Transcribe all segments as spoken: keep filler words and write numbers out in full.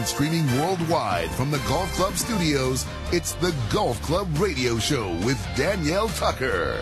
and streaming worldwide from the Golf Club studios, it's the Golf Club Radio Show with Danielle Tucker.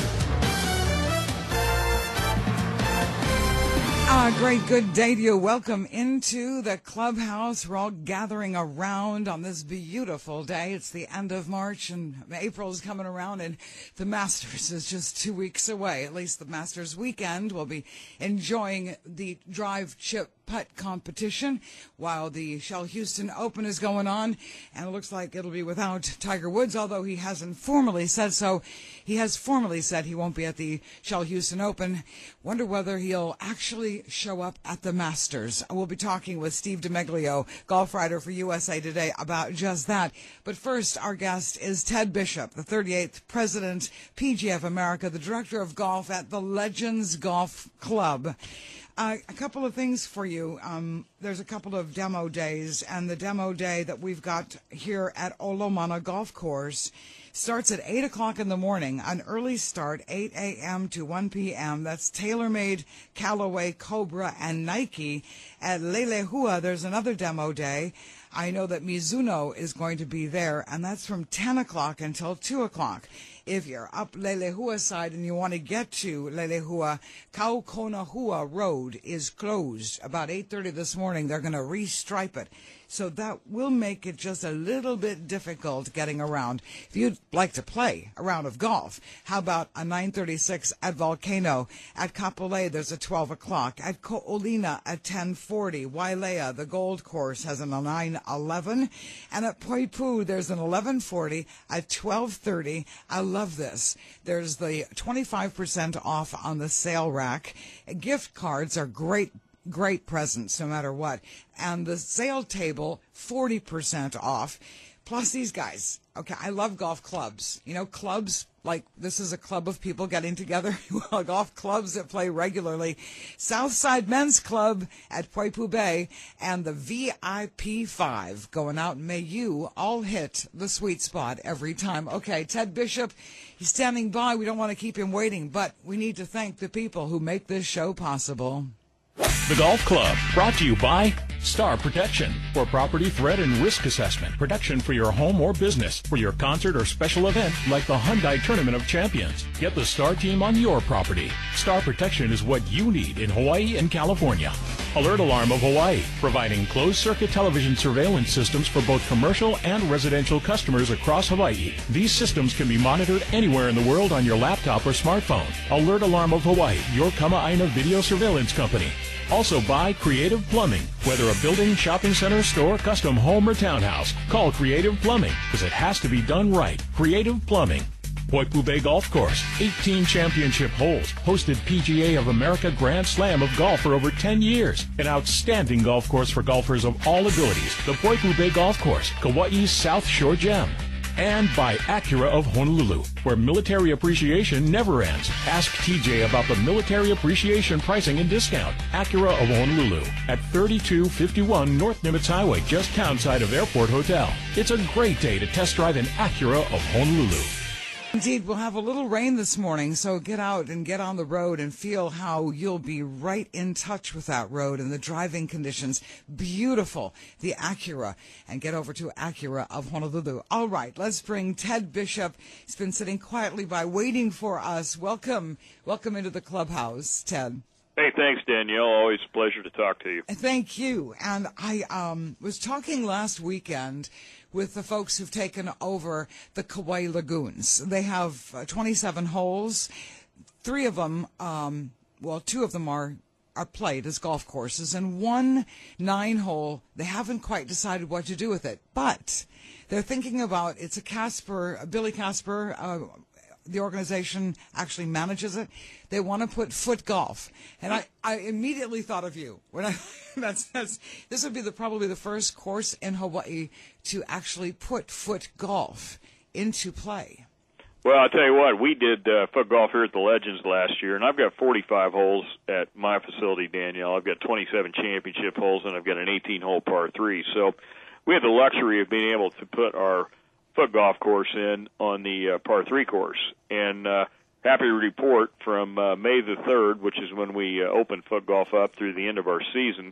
Ah, great, good day to you. Welcome into the clubhouse. We're all gathering around on this beautiful day. It's the end of March and April's coming around and the Masters is just two weeks away. At least the Masters weekend. We'll be enjoying the drive chip putt competition while the Shell Houston Open is going on, and it looks like it'll be without Tiger Woods, although he hasn't formally said so. He has formally said he won't be at the Shell Houston Open. Wonder whether he'll actually show up at the Masters. We'll be talking with Steve DeMeglio, golf writer for U S A Today, about just that. But first, our guest is Ted Bishop, the thirty-eighth President, P G A of America, the Director of Golf at the Legends Golf Club. Uh, a couple of things for you. Um, there's a couple of demo days, and the demo day that we've got here at Olomana Golf Course starts at eight o'clock in the morning, an early start, eight a.m. to one p.m. That's TaylorMade, Callaway, Cobra, and Nike. At Lelehua, there's another demo day. I know that Mizuno is going to be there, and that's from ten o'clock until two o'clock. If you're up Lelehua side and you want to get to Lelehua, Kaukonahua Road is closed. About eight thirty this morning, they're going to restripe it. So that will make it just a little bit difficult getting around. If you'd like to play a round of golf, how about a nine thirty-six at Volcano? At Kapolei, there's a twelve o'clock. At Ko'olina at ten forty. Wailea, the Gold Course, has an nine eleven. And at Poipu, there's an eleven forty at twelve thirty. I love this. There's the twenty-five percent off on the sale rack. Gift cards are great. Great presents, no matter what. And the sale table, forty percent off. Plus these guys. Okay, I love golf clubs. You know, clubs, like this is a club of people getting together. Well, golf clubs that play regularly. Southside Men's Club at Poipu Bay and the V I P five going out. May you all hit the sweet spot every time. Okay, Ted Bishop, he's standing by. We don't want to keep him waiting, but we need to thank the people who make this show possible. The Golf Club, brought to you by Star Protection. For property threat and risk assessment, protection for your home or business, for your concert or special event like the Hyundai Tournament of Champions. Get the Star team on your property. Star Protection is what you need in Hawaii and California. Alert Alarm of Hawaii, providing closed-circuit television surveillance systems for both commercial and residential customers across Hawaii. These systems can be monitored anywhere in the world on your laptop or smartphone. Alert Alarm of Hawaii, your Kama'aina video surveillance company. Also by Creative Plumbing. Whether a building, shopping center, store, custom home, or townhouse, call Creative Plumbing, because it has to be done right. Creative Plumbing. Poipu Bay Golf Course, eighteen championship holes, hosted P G A of America Grand Slam of golf for over ten years. An outstanding golf course for golfers of all abilities. The Poipu Bay Golf Course, Kauai's South Shore Gem. And by Acura of Honolulu, where military appreciation never ends. Ask T J about the military appreciation pricing and discount. Acura of Honolulu at thirty-two fifty-one North Nimitz Highway, just townside of Airport Hotel. It's a great day to test drive an Acura of Honolulu. Indeed, we'll have a little rain this morning, so get out and get on the road and feel how you'll be right in touch with that road and the driving conditions. Beautiful, the Acura. And get over to Acura of Honolulu. All right, let's bring Ted Bishop. He's been sitting quietly by waiting for us. Welcome. Welcome into the clubhouse, Ted. Hey, thanks, Danielle. Always a pleasure to talk to you. Thank you. And I um, was talking last weekend with the folks who've taken over the Kauai Lagoons. They have uh, twenty-seven holes. Three of them, um, well, two of them are are played as golf courses, and one nine-hole, they haven't quite decided what to do with it. But they're thinking about, it's a Casper, Billy Casper, uh, the organization actually manages it. They want to put foot golf, and I, I immediately thought of you when I. That's that's this would be the probably the first course in Hawaii to actually put foot golf into play. Well, I'll tell you what, we did uh, foot golf here at the Legends last year, and I've got forty-five holes at my facility, Danielle. I've got twenty-seven championship holes, and I've got an eighteen-hole par three. So we had the luxury of being able to put our foot golf course in on the uh, par three course. And uh, happy to report from uh, May the third, which is when we uh, open foot golf up through the end of our season,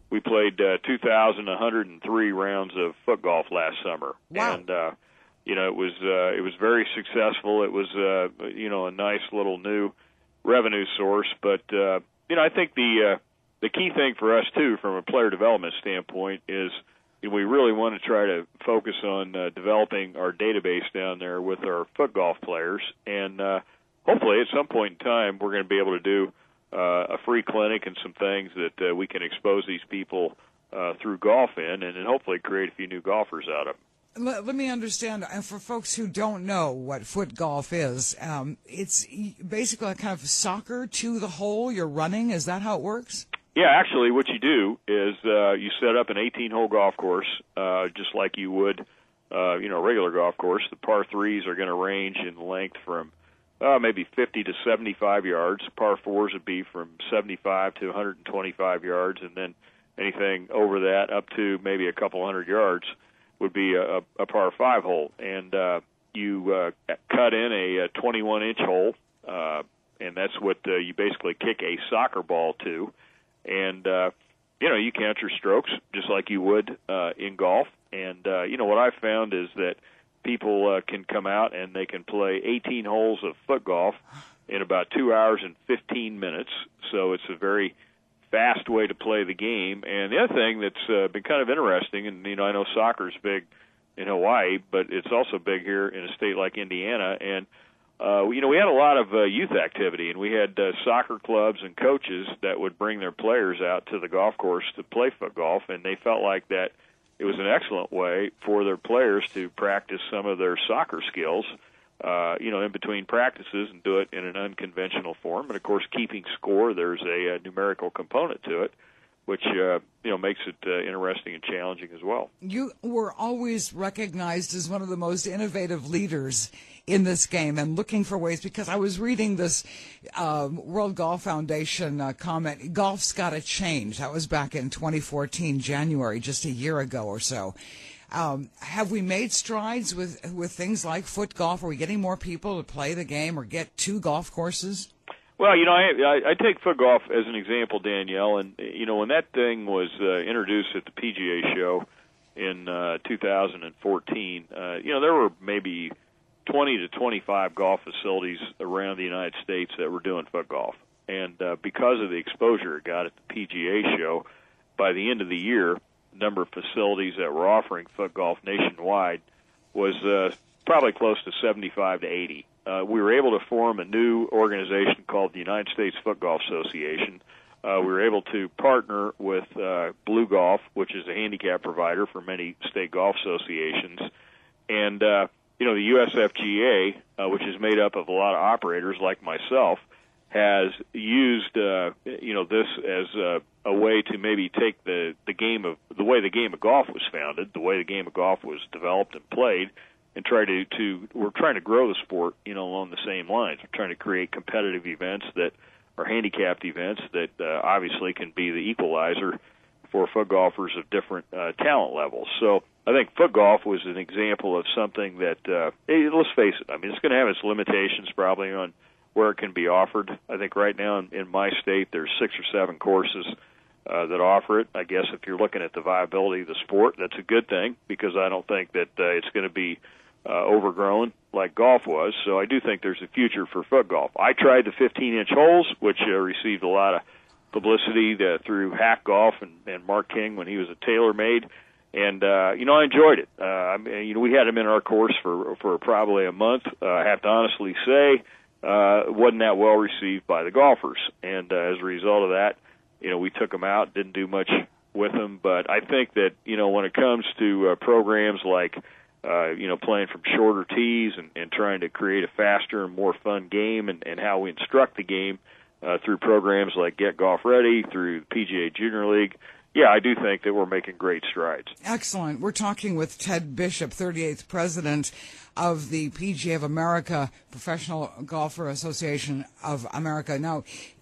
we played uh, two thousand one hundred three rounds of foot golf last summer. Wow. And, uh, you know, it was uh, it was very successful. It was, uh, you know, a nice little new revenue source. But, uh, you know, I think the uh, the key thing for us, too, from a player development standpoint is you know, we really want to try to focus on uh, developing our database down there with our foot golf players. And uh, hopefully at some point in time we're going to be able to do uh, a free clinic and some things that uh, we can expose these people uh, through golf in and, and hopefully create a few new golfers out of them. Let, let me understand, and for folks who don't know what foot golf is, um, it's basically a kind of soccer to the hole. You're running. Is that how it works? Yeah, actually what you do is uh, you set up an eighteen-hole golf course uh, just like you would, uh, you know, a regular golf course. The par threes are going to range in length from uh, maybe fifty to seventy-five yards. Par fours would be from seventy-five to one hundred twenty-five yards, and then anything over that up to maybe a couple hundred yards would be a, a par five hole. And uh, you uh, cut in a twenty-one inch hole, uh, and that's what uh, you basically kick a soccer ball to. And, uh, you know, you count your strokes just like you would uh, in golf. And, uh, you know, what I've found is that people uh, can come out and they can play eighteen holes of foot golf in about two hours and fifteen minutes. So it's a very fast way to play the game. And the other thing that's uh, been kind of interesting, and, you know, I know soccer's big in Hawaii, but it's also big here in a state like Indiana. And Uh, you know, we had a lot of uh, youth activity, and we had uh, soccer clubs and coaches that would bring their players out to the golf course to play foot golf, and they felt like that it was an excellent way for their players to practice some of their soccer skills, uh, you know, in between practices and do it in an unconventional form. And, of course, keeping score, there's a, a numerical component to it, which, uh, you know, makes it uh, interesting and challenging as well. You were always recognized as one of the most innovative leaders in this game and looking for ways, because I was reading this um, World Golf Foundation uh, comment, golf's got to change. That was back in twenty fourteen, January, just a year ago or so. Um, have we made strides with, with things like foot golf? Are we getting more people to play the game or get to golf courses? Well, you know, I, I, I take foot golf as an example, Danielle, and, you know, when that thing was uh, introduced at the P G A show in uh, two thousand fourteen, uh, you know, there were maybe twenty to twenty-five golf facilities around the United States that were doing foot golf. And uh, because of the exposure it got at the P G A show, by the end of the year, the number of facilities that were offering foot golf nationwide was uh, probably close to seventy-five to eighty. Uh, we were able to form a new organization called the United States Foot Golf Association. Uh, we were able to partner with uh, Blue Golf, which is a handicap provider for many state golf associations. And, uh, you know, the U S F G A, uh, which is made up of a lot of operators like myself, has used, uh, you know, this as a, a way to maybe take the, the game of, the way the game of golf was founded, the way the game of golf was developed and played, and try to, to we're trying to grow the sport, you know, along the same lines. We're trying to create competitive events that are handicapped events that uh, obviously can be the equalizer for foot golfers of different uh, talent levels. So I think foot golf was an example of something that, uh, hey, let's face it, I mean, it's going to have its limitations probably on where it can be offered. I think right now in, in my state there's six or seven courses uh, that offer it. I guess if you're looking at the viability of the sport, that's a good thing, because I don't think that uh, it's going to be Uh, overgrown like golf was. So I do think there's a future for foot golf. I tried the fifteen inch holes, which uh, received a lot of publicity to, through Hack Golf and, and Mark King when he was at TaylorMade, and uh, you know, I enjoyed it. Uh, I mean, you know, we had him in our course for for probably a month. Uh, I have to honestly say, uh, wasn't that well received by the golfers, and uh, as a result of that, you know, we took him out, didn't do much with him. But I think that, you know, when it comes to uh, programs like Uh, you know, playing from shorter tees and, and trying to create a faster and more fun game, and, and how we instruct the game uh, through programs like Get Golf Ready, through the P G A Junior League. Yeah, I do think that we're making great strides. Excellent. We're talking with Ted Bishop, thirty-eighth President of the P G A of America, Professional Golfer Association of America. Now,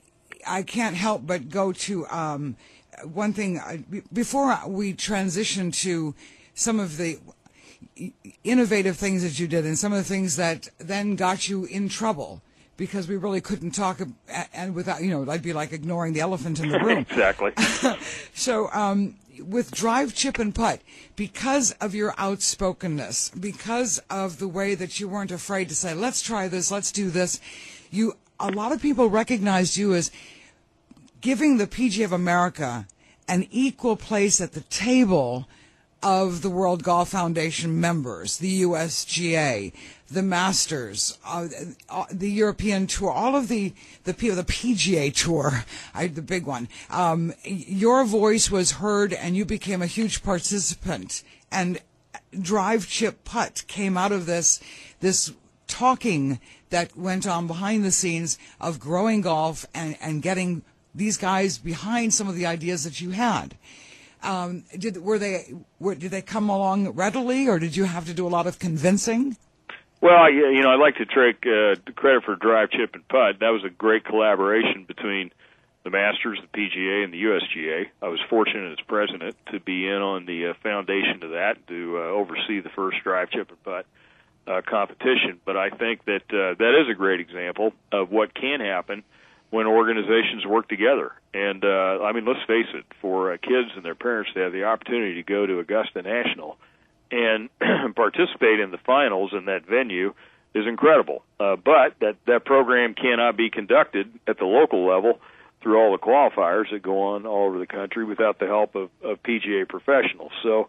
I can't help but go to um, one thing. Before we transition to some of the innovative things that you did and some of the things that then got you in trouble because we really couldn't talk, and without, you know, I'd be like ignoring the elephant in the room. Exactly. So, um, with drive, chip, and putt, because of your outspokenness, because of the way that you weren't afraid to say, let's try this, let's do this, you, a lot of people recognized you as giving the P G A of America an equal place at the table of the World Golf Foundation members, the U S G A, the Masters, uh, uh, the European Tour, all of the the, P- the P G A Tour, I, the big one. Um, your voice was heard, and you became a huge participant. And drive, chip, putt came out of this this talking that went on behind the scenes of growing golf and, and getting these guys behind some of the ideas that you had. Um, did were they were, did they come along readily, or did you have to do a lot of convincing? Well, yeah, you know, I'd like to take uh, credit for drive, chip, and putt. That was a great collaboration between the Masters, the P G A, and the U S G A. I was fortunate as president to be in on the uh, foundation of that, to uh, oversee the first drive, chip, and putt uh, competition. But I think that uh, that is a great example of what can happen when organizations work together. And, uh, I mean, let's face it, for uh, kids and their parents to have the opportunity to go to Augusta National and participate in the finals in that venue is incredible. Uh, but that, that program cannot be conducted at the local level through all the qualifiers that go on all over the country without the help of, of P G A professionals. So,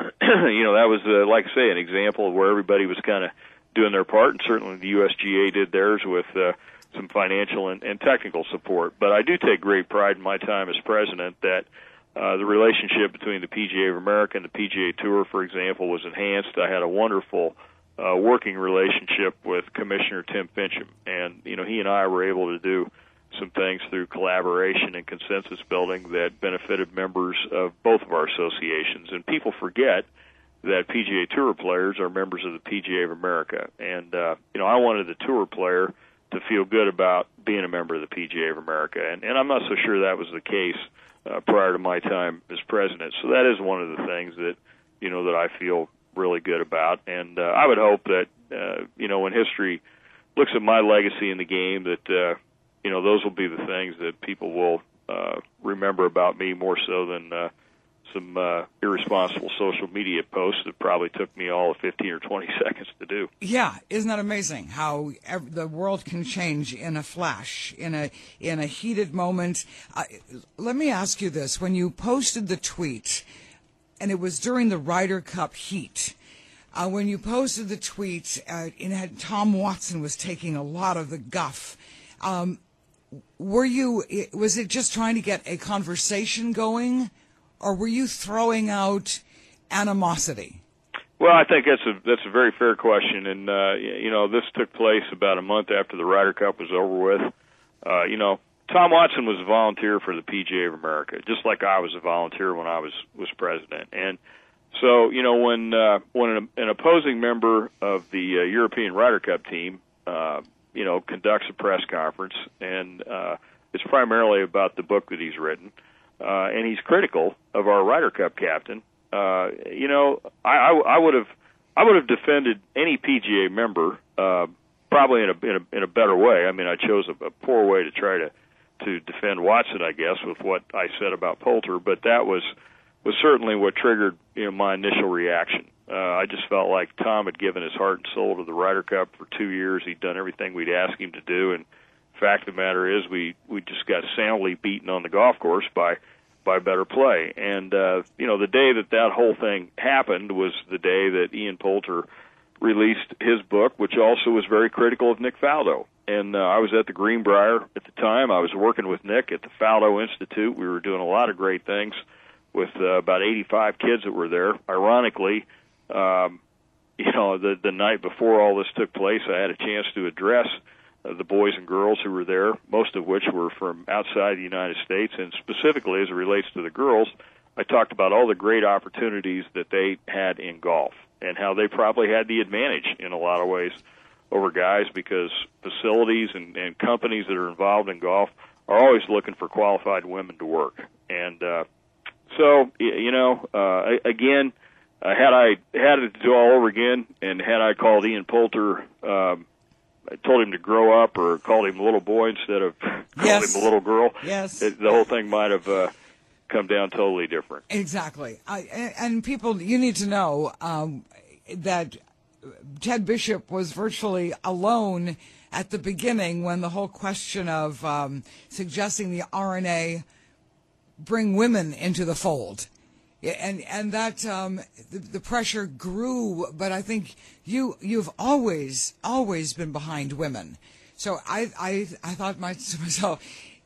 you know, that was, uh, like I say, an example of where everybody was kind of doing their part, and certainly the U S G A did theirs with uh, some financial and, and technical support. But I do take great pride in my time as president that uh, the relationship between the P G A of America and the P G A Tour, for example, was enhanced. I had a wonderful uh, working relationship with Commissioner Tim Fincham, and you know he and I were able to do some things through collaboration and consensus building that benefited members of both of our associations. And people forget that P G A Tour players are members of the P G A of America, and uh, you know I wanted the Tour player to feel good about being a member of the P G A of America, and, and I'm not so sure that was the case uh, prior to my time as president. So that is one of the things that you know that I feel really good about, and uh, I would hope that uh, you know when history looks at my legacy in the game, that uh, you know those will be the things that people will uh, remember about me more so than uh, some uh, irresponsible social media posts that probably took me all of fifteen or twenty seconds to do. Yeah, isn't that amazing how ev- the world can change in a flash, in a in a heated moment? Uh, let me ask you this. When you posted the tweet, and it was during the Ryder Cup heat, uh, when you posted the tweet, uh, it had Tom Watson was taking a lot of the guff. Um, were you, was it just trying to get a conversation going, or were you throwing out animosity? Well, I think that's a that's a very fair question, and uh, you know this took place about a month after the Ryder Cup was over with. Uh, you know, Tom Watson was a volunteer for the P G A of America, just like I was a volunteer when I was was president. And so, you know, when uh, when an, an opposing member of the uh, European Ryder Cup team, uh, you know, conducts a press conference, and uh, it's primarily about the book that he's written. Uh, and he's critical of our Ryder Cup captain. Uh, you know, I, I, I would have, I would have defended any P G A member uh, probably in a, in a in a better way. I mean, I chose a, a poor way to try to to defend Watson, I guess, with what I said about Poulter. But that was was certainly what triggered you know my initial reaction. Uh, I just felt like Tom had given his heart and soul to the Ryder Cup for two years. He'd done everything we'd asked him to do, and fact of the matter is we we just got soundly beaten on the golf course by by better play. And uh you know the day that that whole thing happened was the day that Ian Poulter released his book, which also was very critical of Nick Faldo. And uh, I was at the Greenbrier at the time. I was working with Nick at the Faldo Institute. We were doing a lot of great things with uh, about eighty-five kids that were there. Ironically, um you know the the night before all this took place, I had a chance to address Uh, the boys and girls who were there, most of which were from outside the United States, and specifically as it relates to the girls, I talked about all the great opportunities that they had in golf and how they probably had the advantage in a lot of ways over guys because facilities and, and companies that are involved in golf are always looking for qualified women to work. And uh, so, you know, uh, again, uh, had I had it to do all over again and had I called Ian Poulter, um, told him to grow up or called him a little boy instead of calling Yes. him a little girl, Yes. it, the whole thing might have uh, come down totally different. Exactly. I, and people, you need to know um, that Ted Bishop was virtually alone at the beginning when the whole question of um, suggesting the R N A bring women into the fold. And and that um, the, the pressure grew, but I think you you've always always been behind women. So I I I thought my, to myself,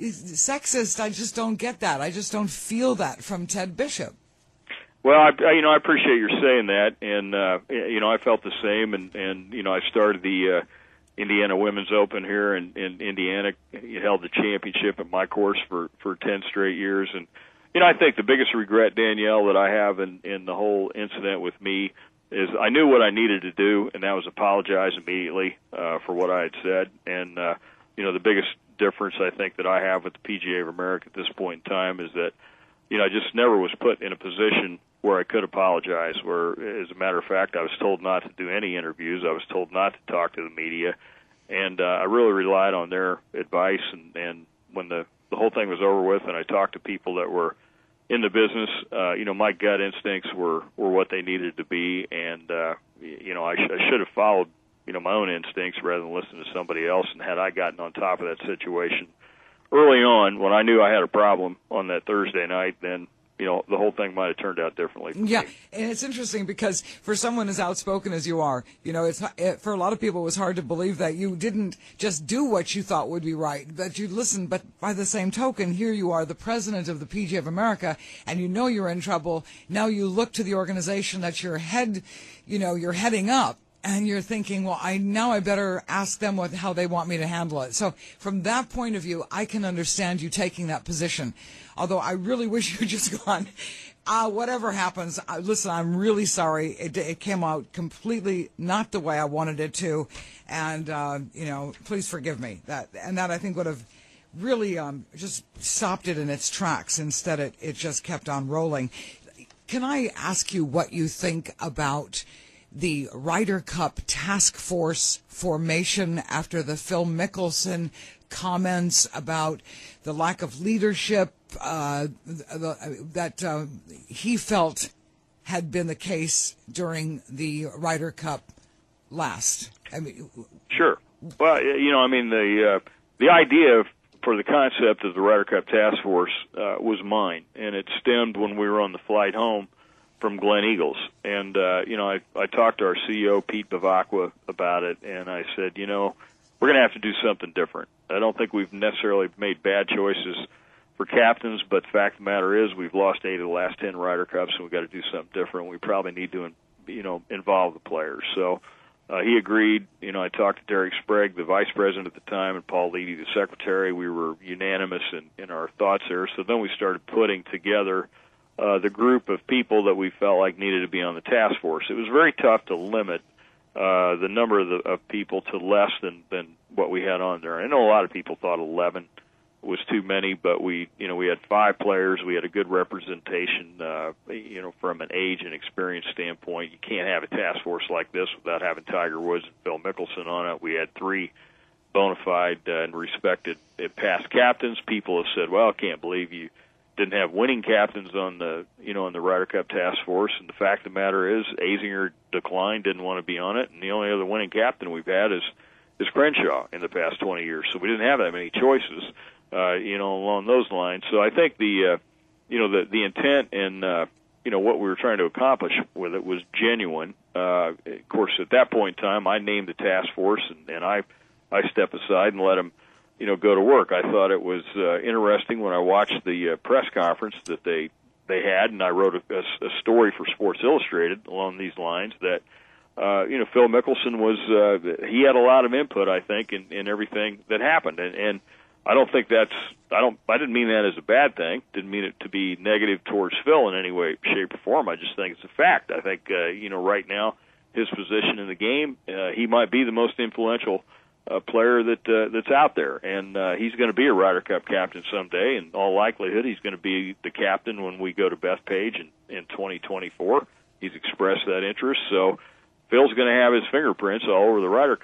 sexist. I just don't get that. I just don't feel that from Ted Bishop. Well, I, I you know I appreciate your saying that, and uh, you know I felt the same, and and you know I started the uh, Indiana Women's Open here in, in Indiana. You held the championship at my course for for ten straight years, and. You know, I think the biggest regret, Danielle, that I have in, in the whole incident with me is I knew what I needed to do, and that was apologize immediately uh, for what I had said. And, uh, you know, the biggest difference I think that I have with the P G A of America at this point in time is that, you know, I just never was put in a position where I could apologize, where, as a matter of fact, I was told not to do any interviews. I was told not to talk to the media. And uh, I really relied on their advice. And, and when the, the whole thing was over with and I talked to people that were in the business, uh, you know, my gut instincts were, were what they needed to be, and, uh, you know, I, sh- I should have followed, you know, my own instincts rather than listen to somebody else, and had I gotten on top of that situation early on when I knew I had a problem on that Thursday night, then, you know, the whole thing might have turned out differently for Yeah, me. and it's interesting because for someone as outspoken as you are, you know, it's it, for a lot of people it was hard to believe that you didn't just do what you thought would be right, that you listened. But by the same token, here you are, the president of the P G A of America, and you know you're in trouble. Now you look to the organization that you're head, you know, you're heading up. And you're thinking, well, I now I better ask them what how they want me to handle it. So from that point of view, I can understand you taking that position. Although I really wish you had just gone, uh, whatever happens, uh, listen, I'm really sorry. It, it came out completely not the way I wanted it to. And, uh, you know, please forgive me. That And that I think would have really um, just stopped it in its tracks. Instead, it, it just kept on rolling. Can I ask you what you think about the Ryder Cup task force formation after the Phil Mickelson comments about the lack of leadership uh, the, that uh, he felt had been the case during the Ryder Cup last? I mean, Sure. Well, you know, I mean, the uh, the idea for the concept of the Ryder Cup task force uh, was mine, and it stemmed when we were on the flight home from Glen Eagles. And, uh, you know, I, I talked to our C E O, Pete Bavacqua, about it, and I said, you know, we're going to have to do something different. I don't think we've necessarily made bad choices for captains, but the fact of the matter is we've lost eight of the last ten Ryder Cups, and we've got to do something different. We probably need to, you know, involve the players. So uh, he agreed. You know, I talked to Derek Sprague, the vice president at the time, and Paul Leedy, the secretary. We were unanimous in, in our thoughts there. So then we started putting together Uh, the group of people that we felt like needed to be on the task force. It was very tough to limit uh, the number of, the, of people to less than, than what we had on there. I know a lot of people thought eleven was too many, but we, you know, we had five players. We had a good representation, uh, you know, from an age and experience standpoint. You can't have a task force like this without having Tiger Woods and Phil Mickelson on it. We had three bona fide uh, and respected uh, past captains. People have said, well, I can't believe you didn't have winning captains on the, you know, on the Ryder Cup task force. And the fact of the matter is, Azinger declined, didn't want to be on it, and the only other winning captain we've had is is Crenshaw in the past twenty years. So we didn't have that many choices, uh, you know, along those lines. So I think the, uh, you know, the the intent and uh, you know what we were trying to accomplish with it was genuine. Uh, of course, at that point in time, I named the task force, and, and I I stepped aside and let them, you know, go to work. I thought it was uh, interesting when I watched the uh, press conference that they they had, and I wrote a, a, a story for Sports Illustrated along these lines that, uh, you know, Phil Mickelson was, uh, he had a lot of input, I think, in, in everything that happened. And, and I don't think that's, I don't, I didn't mean that as a bad thing. Didn't mean it to be negative towards Phil in any way, shape, or form. I just think it's a fact. I think, uh, you know, right now, his position in the game, uh, he might be the most influential a player that uh, that's out there, and uh, he's going to be a Ryder Cup captain someday. In all likelihood, he's going to be the captain when we go to Bethpage in, in twenty twenty-four. He's expressed that interest, so Phil's going to have his fingerprints all over the Ryder Cup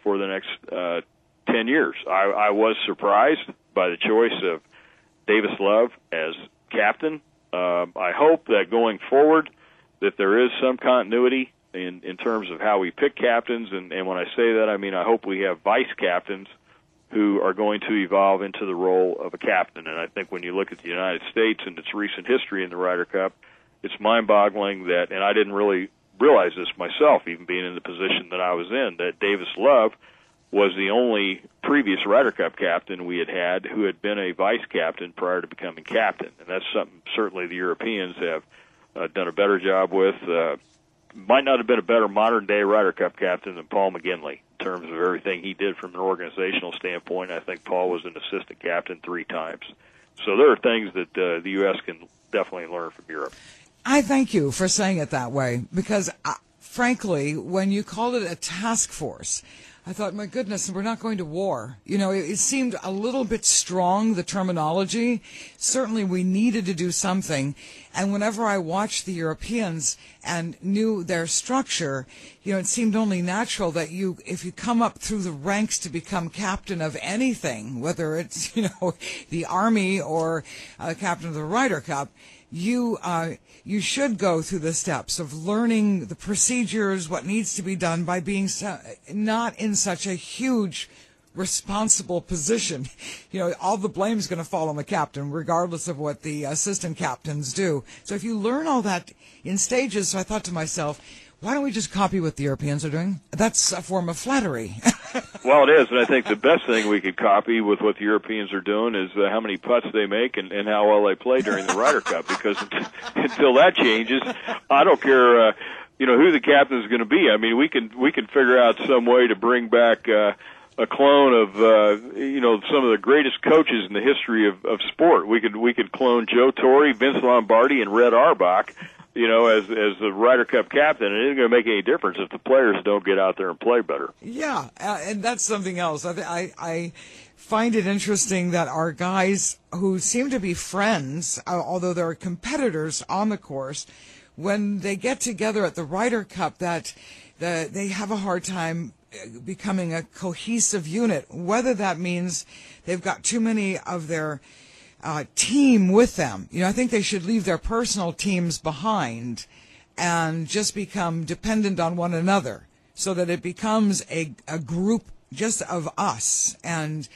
for the next uh, ten years. I, I was surprised by the choice of Davis Love as captain. Uh, I hope that going forward that there is some continuity in, in terms of how we pick captains, and, and when I say that, I mean I hope we have vice captains who are going to evolve into the role of a captain. And I think when you look at the United States and its recent history in the Ryder Cup, it's mind-boggling that, and I didn't really realize this myself, even being in the position that I was in, that Davis Love was the only previous Ryder Cup captain we had had who had been a vice captain prior to becoming captain. And that's something certainly the Europeans have uh, done a better job with. Uh, might not have been a better modern-day Ryder Cup captain than Paul McGinley in terms of everything he did from an organizational standpoint. I think Paul was an assistant captain three times. So there are things that uh, the U S can definitely learn from Europe. I thank you for saying it that way, because, uh, frankly, when you called it a task force, I thought, my goodness, we're not going to war. You know, it, it seemed a little bit strong, the terminology. Certainly we needed to do something. And whenever I watched the Europeans and knew their structure, you know, it seemed only natural that you, if you come up through the ranks to become captain of anything, whether it's, you know, the Army or uh, captain of the Ryder Cup, you uh, you should go through the steps of learning the procedures, what needs to be done by being so, not in such a huge responsible position. You know, all the blame is going to fall on the captain, regardless of what the assistant captains do. So if you learn all that in stages, so I thought to myself, why don't we just copy what the Europeans are doing? That's a form of flattery. Well, it is, and I think the best thing we could copy with what the Europeans are doing is uh, how many putts they make and, and how well they play during the Ryder Cup, because until that changes, I don't care, uh, you know, who the captain is going to be. I mean, we can we can figure out some way to bring back uh, a clone of, uh, you know, some of the greatest coaches in the history of, of sport. We could we could clone Joe Torre, Vince Lombardi, and Red Auerbach, you know, as as the Ryder Cup captain, and it isn't going to make any difference if the players don't get out there and play better. Yeah, uh, and that's something else. I, I I find it interesting that our guys who seem to be friends, uh, although they're competitors on the course, when they get together at the Ryder Cup, that the, they have a hard time becoming a cohesive unit, whether that means they've got too many of their Uh, team with them. You know, I think they should leave their personal teams behind and just become dependent on one another, so that it becomes a, a group just of us. And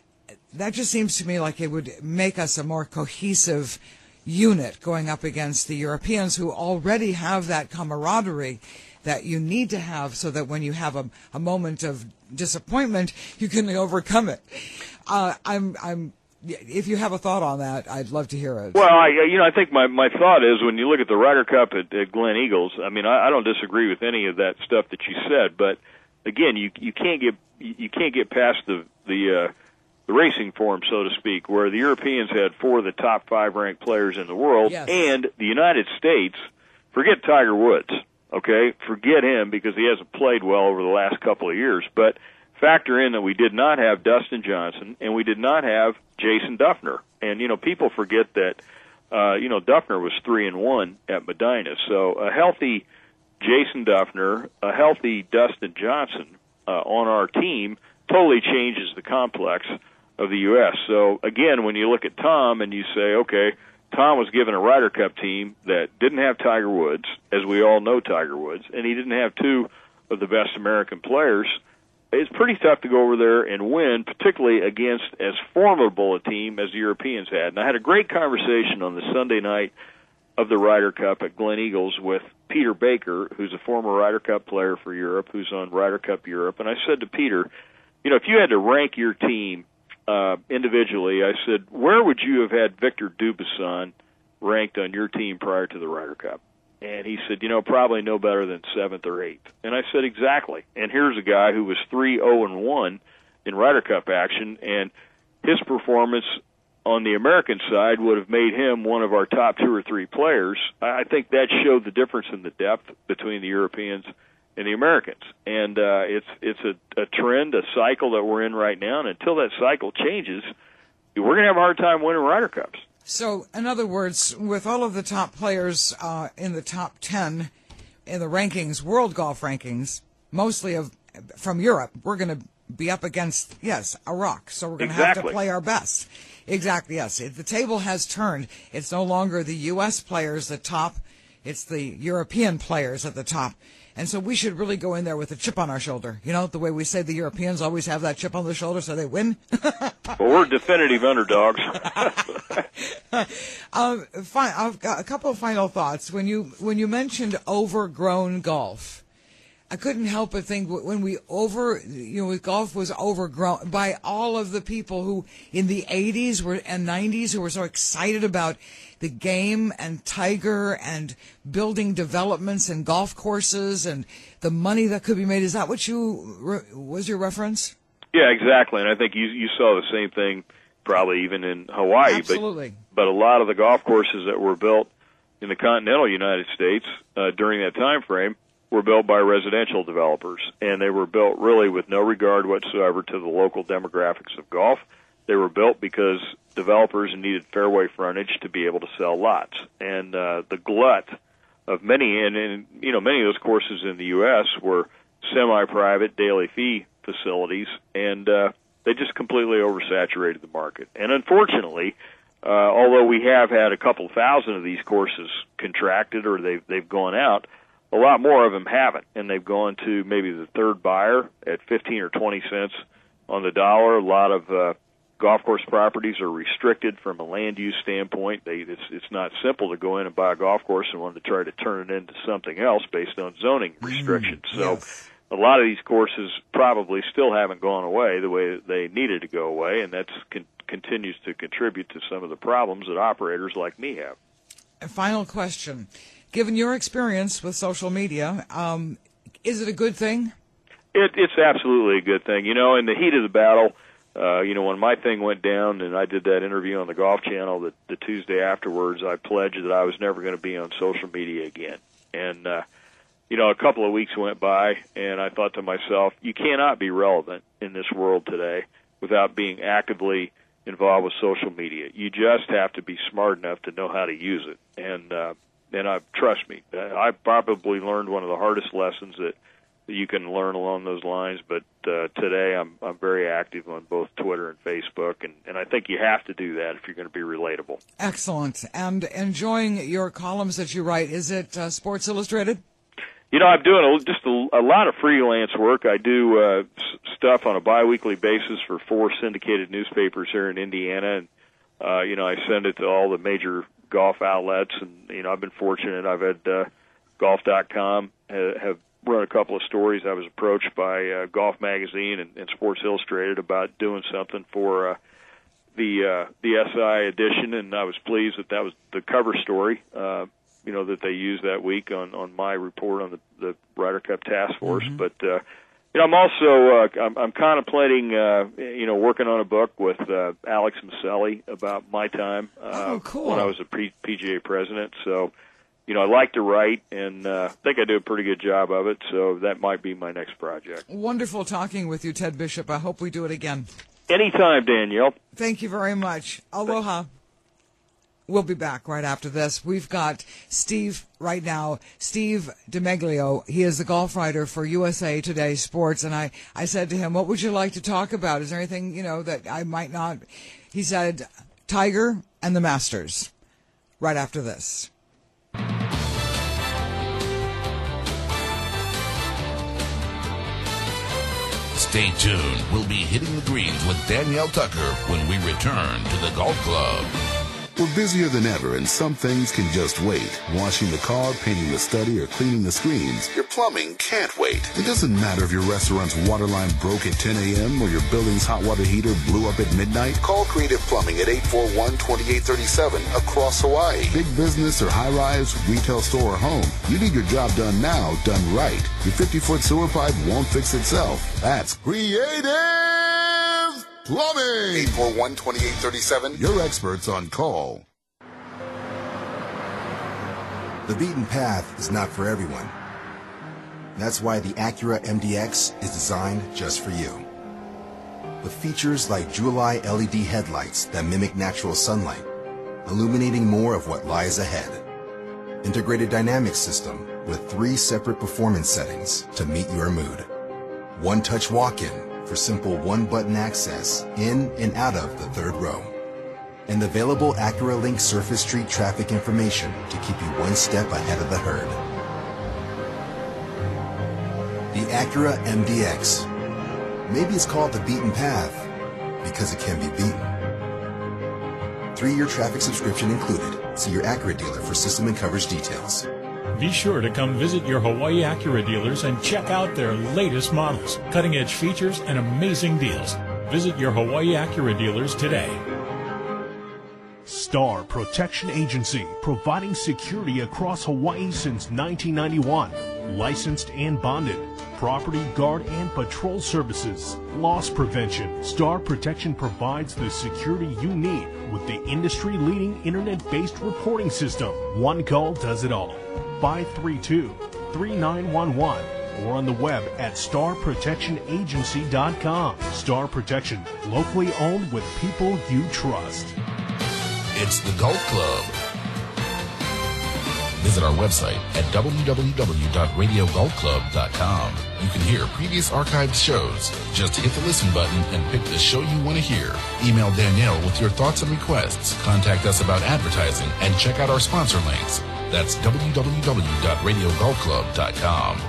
that just seems to me like it would make us a more cohesive unit going up against the Europeans, who already have that camaraderie that you need to have, so that when you have a, a moment of disappointment, you can overcome it. Uh, I'm, I'm, If you have a thought on that, I'd love to hear it. Well, I, you know, I think my, my thought is, when you look at the Ryder Cup at, at Glen Eagles, I mean, I, I don't disagree with any of that stuff that you said, but again, you you can't get you can't get past the the uh, the racing form, so to speak, where the Europeans had four of the top five ranked players in the world, yes. And the United States, forget Tiger Woods, okay, forget him because he hasn't played well over the last couple of years, but factor in that we did not have Dustin Johnson and we did not have Jason Dufner. And, you know, people forget that, uh, you know, Dufner was three and one at Medina. So a healthy Jason Dufner, a healthy Dustin Johnson uh, on our team totally changes the complex of the U S. So, again, when you look at Tom and you say, okay, Tom was given a Ryder Cup team that didn't have Tiger Woods, as we all know Tiger Woods, and he didn't have two of the best American players, it's pretty tough to go over there and win, particularly against as formidable a team as the Europeans had. And I had a great conversation on the Sunday night of the Ryder Cup at Glen Eagles with Peter Baker, who's a former Ryder Cup player for Europe, who's on Ryder Cup Europe. And I said to Peter, you know, if you had to rank your team uh, individually, I said, where would you have had Victor Dubuisson ranked on your team prior to the Ryder Cup? And he said, you know, probably no better than seventh or eighth. And I said, exactly. And here's a guy who was three oh and one in Ryder Cup action, and his performance on the American side would have made him one of our top two or three players. I think that showed the difference in the depth between the Europeans and the Americans. And uh, it's it's a, a trend, a cycle that we're in right now, and until that cycle changes, we're going to have a hard time winning Ryder Cups. So, in other words, with all of the top players uh, in the top ten in the rankings, world golf rankings, mostly of from Europe, we're going to be up against, yes, Iraq. So we're going to Exactly. have to play our best. Exactly, yes. It, the table has turned. It's no longer the U S players at the top. It's the European players at the top. And so we should really go in there with a chip on our shoulder. You know, the way we say the Europeans always have that chip on their shoulder so they win. Well, we're definitive underdogs. um, fine, I've got a couple of final thoughts. When you when you mentioned overgrown golf, I couldn't help but think when we over, you know, golf was overgrown by all of the people who in the eighties were and nineties who were so excited about the game and Tiger and building developments and golf courses and the money that could be made. Is that what you was your reference? Yeah, exactly. And I think you you saw the same thing probably even in Hawaii. Absolutely. But, but a lot of the golf courses that were built in the continental United States uh, during that time frame were built by residential developers, and they were built really with no regard whatsoever to the local demographics of golf. They were built because developers needed fairway frontage to be able to sell lots, and uh, the glut of many, and, and you know, many of those courses in the U S were semi-private daily fee facilities, and uh, they just completely oversaturated the market. And unfortunately, uh, although we have had a couple thousand of these courses contracted or they've they've gone out, a lot more of them haven't, and they've gone to maybe the third buyer at fifteen or twenty cents on the dollar. A lot of uh, golf course properties are restricted from a land use standpoint. They, it's, it's not simple to go in and buy a golf course and want to try to turn it into something else based on zoning restrictions. Mm, so yes. a lot of these courses probably still haven't gone away the way they needed to go away, and that con- continues to contribute to some of the problems that operators like me have. A final question. Given your experience with social media, um, is it a good thing? It, it's absolutely a good thing. You know, in the heat of the battle, uh, you know, when my thing went down and I did that interview on the Golf Channel the, the Tuesday afterwards, I pledged that I was never going to be on social media again. And, uh, you know, a couple of weeks went by, and I thought to myself, you cannot be relevant in this world today without being actively involved with social media. You just have to be smart enough to know how to use it. And, uh, and I, trust me, I probably learned one of the hardest lessons that you can learn along those lines, but uh, today I'm I'm very active on both Twitter and Facebook, and, and I think you have to do that if you're going to be relatable. Excellent. And enjoying your columns that you write, is it uh, Sports Illustrated? You know, I'm doing a, just a, a lot of freelance work. I do uh, s- stuff on a biweekly basis for four syndicated newspapers here in Indiana, and, uh, you know, I send it to all the major golf outlets, and, you know, I've been fortunate. I've had uh, golf dot com ha- have run a couple of stories. I was approached by uh, Golf Magazine and, and Sports Illustrated about doing something for uh, the uh, the S I edition, and I was pleased that that was the cover story, uh, you know, that they used that week on, on my report on the, the Ryder Cup Task Force. Mm-hmm. But, uh, you know, I'm also, uh, I'm, I'm contemplating, uh, you know, working on a book with uh, Alex Maselli about my time uh, oh, cool. when I was a P- PGA president. So, you know, I like to write, and uh, I think I do a pretty good job of it, so that might be my next project. Wonderful talking with you, Ted Bishop. I hope we do it again. Anytime, Danielle. Thank you very much. Aloha. We'll be back right after this. We've got Steve right now, Steve DeMeglio. He is the golf writer for U S A Today Sports, and I, I said to him, what would you like to talk about? Is there anything, you know, that I might not? He said, Tiger and the Masters, right after this. Stay tuned. We'll be hitting the greens with Danielle Tucker when we return to the Golf Club. We're busier than ever, and some things can just wait. Washing the car, painting the study, or cleaning the screens. Your plumbing can't wait. It doesn't matter if your restaurant's water line broke at ten a.m. or your building's hot water heater blew up at midnight. Call Creative Plumbing at eight four one, two eight three seven across Hawaii. Big business or high-rise, retail store or home. You need your job done now, done right. Your fifty-foot sewer pipe won't fix itself. That's Creative Plumbing. eight four one, two eight three seven. Your experts on call. The beaten path is not for everyone. That's why the Acura M D X is designed just for you. With features like Jewel-Eye L E D headlights that mimic natural sunlight, illuminating more of what lies ahead. Integrated dynamic system with three separate performance settings to meet your mood. One-touch walk-in for simple one-button access in and out of the third row. And available Acura Link Surface Street traffic information to keep you one step ahead of the herd. The Acura M D X. Maybe it's called the beaten path because it can be beaten. Three-year traffic subscription included. See your Acura dealer for system and coverage details. Be sure to come visit your Hawaii Acura dealers and check out their latest models, cutting-edge features, and amazing deals. Visit your Hawaii Acura dealers today. Star Protection Agency, providing security across Hawaii since nineteen ninety-one. Licensed and bonded. Property guard and patrol services. Loss prevention. Star Protection provides the security you need with the industry-leading internet-based reporting system. One call does it all. five three two, three nine one one or on the web at star protection agency dot com. Star Protection, locally owned with people you trust. It's the Golf Club. Visit our website at w w w dot radio golf club dot com. You can hear previous archived shows. Just hit the listen button and pick the show you want to hear. Email Danielle with your thoughts and requests. Contact us about advertising and check out our sponsor links. That's w w w dot radio golf club dot com.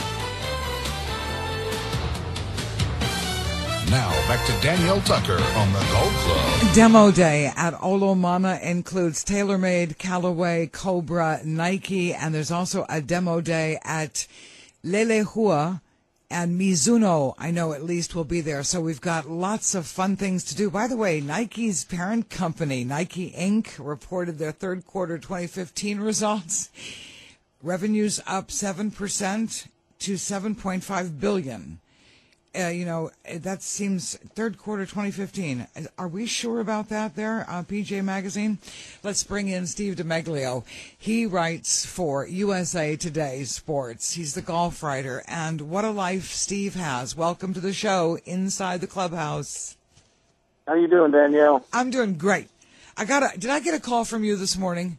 Now, back to Danielle Tucker on the Golf Club. Demo day at Olomana includes TaylorMade, Callaway, Cobra, Nike, and there's also a demo day at Lelehua, and Mizuno, I know at least, will be there. So we've got lots of fun things to do. By the way, Nike's parent company, Nike Incorporated, reported their third quarter twenty fifteen results. Revenues up seven percent to seven point five billion dollars. Uh, you know, that seems third quarter twenty fifteen. Are we sure about that there, uh, P J Magazine? Let's bring in Steve DeMeglio. He writes for U S A Today Sports. He's the golf writer, and what a life Steve has. Welcome to the show, Inside the Clubhouse. How you doing, Danielle? I'm doing great. I got a, did I get a call from you this morning?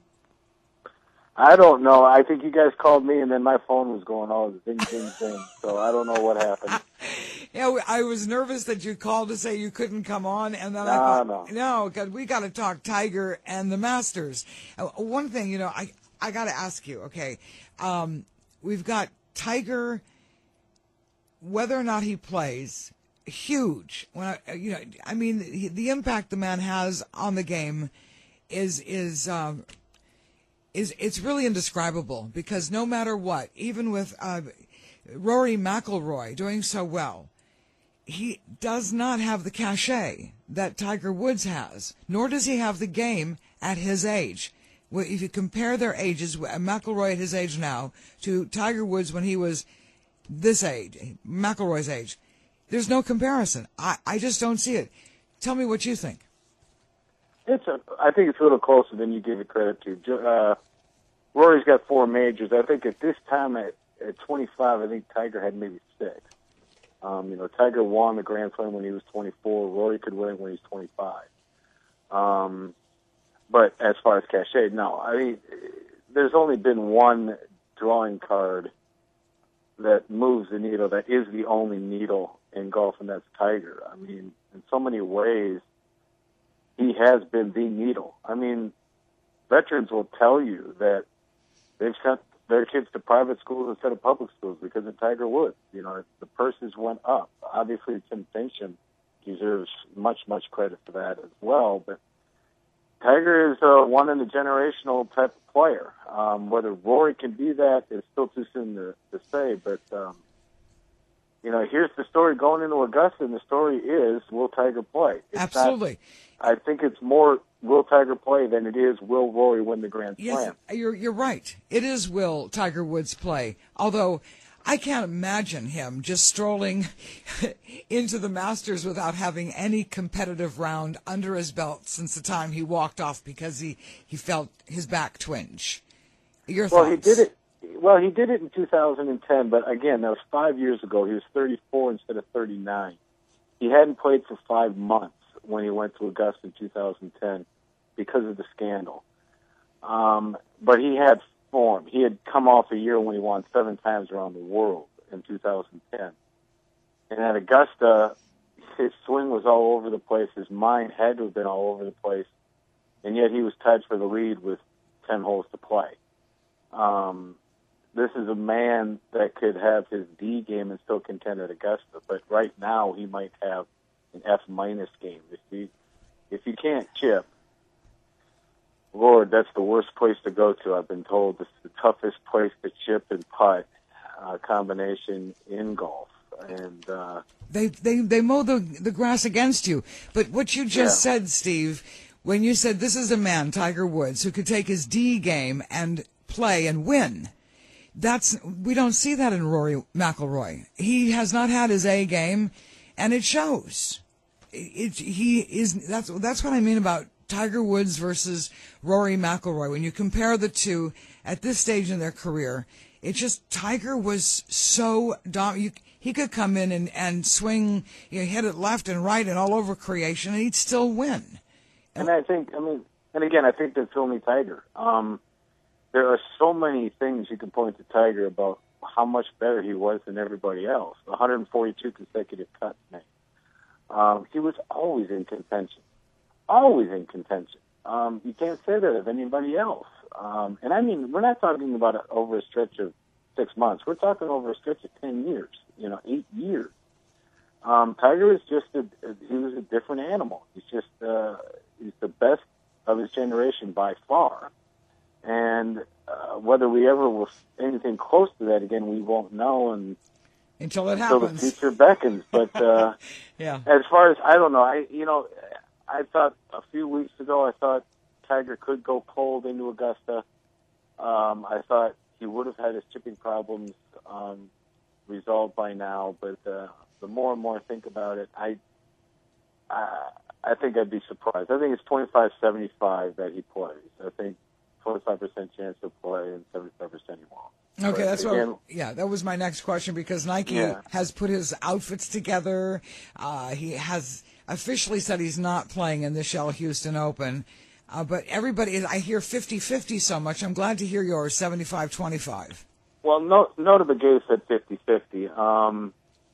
I don't know. I think you guys called me, and then my phone was going all zing, zing, zing. So I don't know what happened. Yeah, I was nervous that you called to say you couldn't come on, and then no, I thought, no, no, because we got to talk Tiger and the Masters. Uh, one thing, you know, I I got to ask you. Okay, um, we've got Tiger. Whether or not he plays, huge. When I, you know, I mean, the, the impact the man has on the game is is. Um, Is it's really indescribable, because no matter what, even with uh, Rory McIlroy doing so well, he does not have the cachet that Tiger Woods has, nor does he have the game at his age. If you compare their ages, McIlroy at his age now to Tiger Woods when he was this age, McIlroy's age, there's no comparison. I, I just don't see it. Tell me what you think. It's a, I think it's a little closer than you give it credit to. Uh, Rory's got four majors. I think at this time at, at twenty-five, I think Tiger had maybe six. Um, you know, Tiger won the Grand Slam when he was twenty-four. Rory could win it when he was twenty-five. Um, but as far as cachet, no. I mean, there's only been one drawing card that moves the needle, that is the only needle in golf, and that's Tiger. I mean, in so many ways, he has been the needle. I mean, veterans will tell you that they've sent their kids to private schools instead of public schools because of Tiger Woods. You know, the purses went up. Obviously, Tim Finchem deserves much, much credit for that as well. But Tiger is a one-in-a-generational type of player. Um, whether Rory can be that is still too soon to, to say. But, um, you know, here's the story going into Augusta, and the story is, will Tiger play? It's Absolutely. Not, I think it's more will Tiger play than it is will Rory win the Grand Slam. Yes, you're, you're right. It is will Tiger Woods play, although I can't imagine him just strolling into the Masters without having any competitive round under his belt since the time he walked off because he, he felt his back twinge. Your well, thoughts? he did it. Well, he did it in two thousand ten, but again, that was five years ago. He was thirty-four instead of thirty-nine. He hadn't played for five months when he went to Augusta in two thousand ten because of the scandal. Um, but he had form. He had come off a year when he won seven times around the world in two thousand ten. And at Augusta, his swing was all over the place. His mind had to have been all over the place. And yet he was tied for the lead with ten holes to play. Um, this is a man that could have his D game and still contend at Augusta. But right now he might have an F minus game. If he, if he can't chip, Lord, that's the worst place to go to. I've been told it's the toughest place to chip and putt uh, combination in golf. And uh, they they they mow the the grass against you. But what you just yeah. said, Steve, when you said this is a man, Tiger Woods, who could take his D game and play and win, that's we don't see that in Rory McIlroy. He has not had his A game, and it shows. It, it, he is that's that's what I mean about Tiger Woods versus Rory McIlroy. When you compare the two at this stage in their career, it's just Tiger was so dominant. He could come in and, and swing, you know, hit it left and right and all over creation, and he'd still win. And I think, I mean, and again, I think that's only Tiger. Um, there are so many things you can point to Tiger about how much better he was than everybody else. one hundred forty-two consecutive cuts made. Um, he was always in contention. Always in contention. Um, you can't say that of anybody else. Um, and I mean, we're not talking about it over a stretch of six months. We're talking over a stretch of ten years, you know, eight years. Um, Tiger is just a, he was a different animal. He's just, uh, he's the best of his generation by far. And uh, whether we ever will anything close to that again, we won't know and until it until happens. the future beckons. But uh, yeah, as far as, I don't know, I, you know, I thought a few weeks ago, I thought Tiger could go cold into Augusta. Um, I thought he would have had his chipping problems um, resolved by now, but uh, the more and more I think about it, I, I I think I'd be surprised. I think it's twenty-five seventy-five that he plays. I think twenty-five percent chance he'll play and seventy-five percent he won't. Okay, but that's again, what. Yeah, that was my next question because Nike yeah. has put his outfits together. Uh, he has officially said he's not playing in the Shell Houston Open. Uh, but everybody, I hear fifty-fifty so much. I'm glad to hear yours, seventy-five twenty-five. Well, no, Nota Begay said fifty-fifty. Um,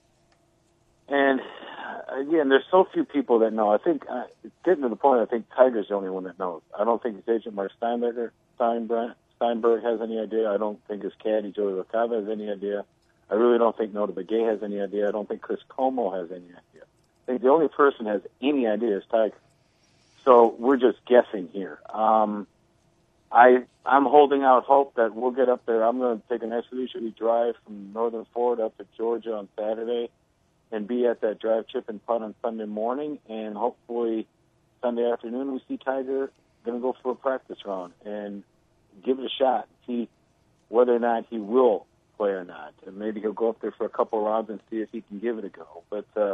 and, again, there's so few people that know. I think, uh, getting to the point, I think Tiger's the only one that knows. I don't think his agent, Mark Steinberger, Steinberg, Steinberg has any idea. I don't think his caddy, Joey LaCava, has any idea. I really don't think Nota Begay has any idea. I don't think Chris Como has any idea. I think the only person who has any idea is Tiger. So we're just guessing here. Um, I, I'm holding out hope that we'll get up there. I'm going to take a nice leisurely drive from northern Florida up to Georgia on Saturday and be at that drive, chip, and putt on Sunday morning. And hopefully Sunday afternoon we see Tiger going to go for a practice round and give it a shot, see whether or not he will play or not. And maybe he'll go up there for a couple of rounds and see if he can give it a go. But uh,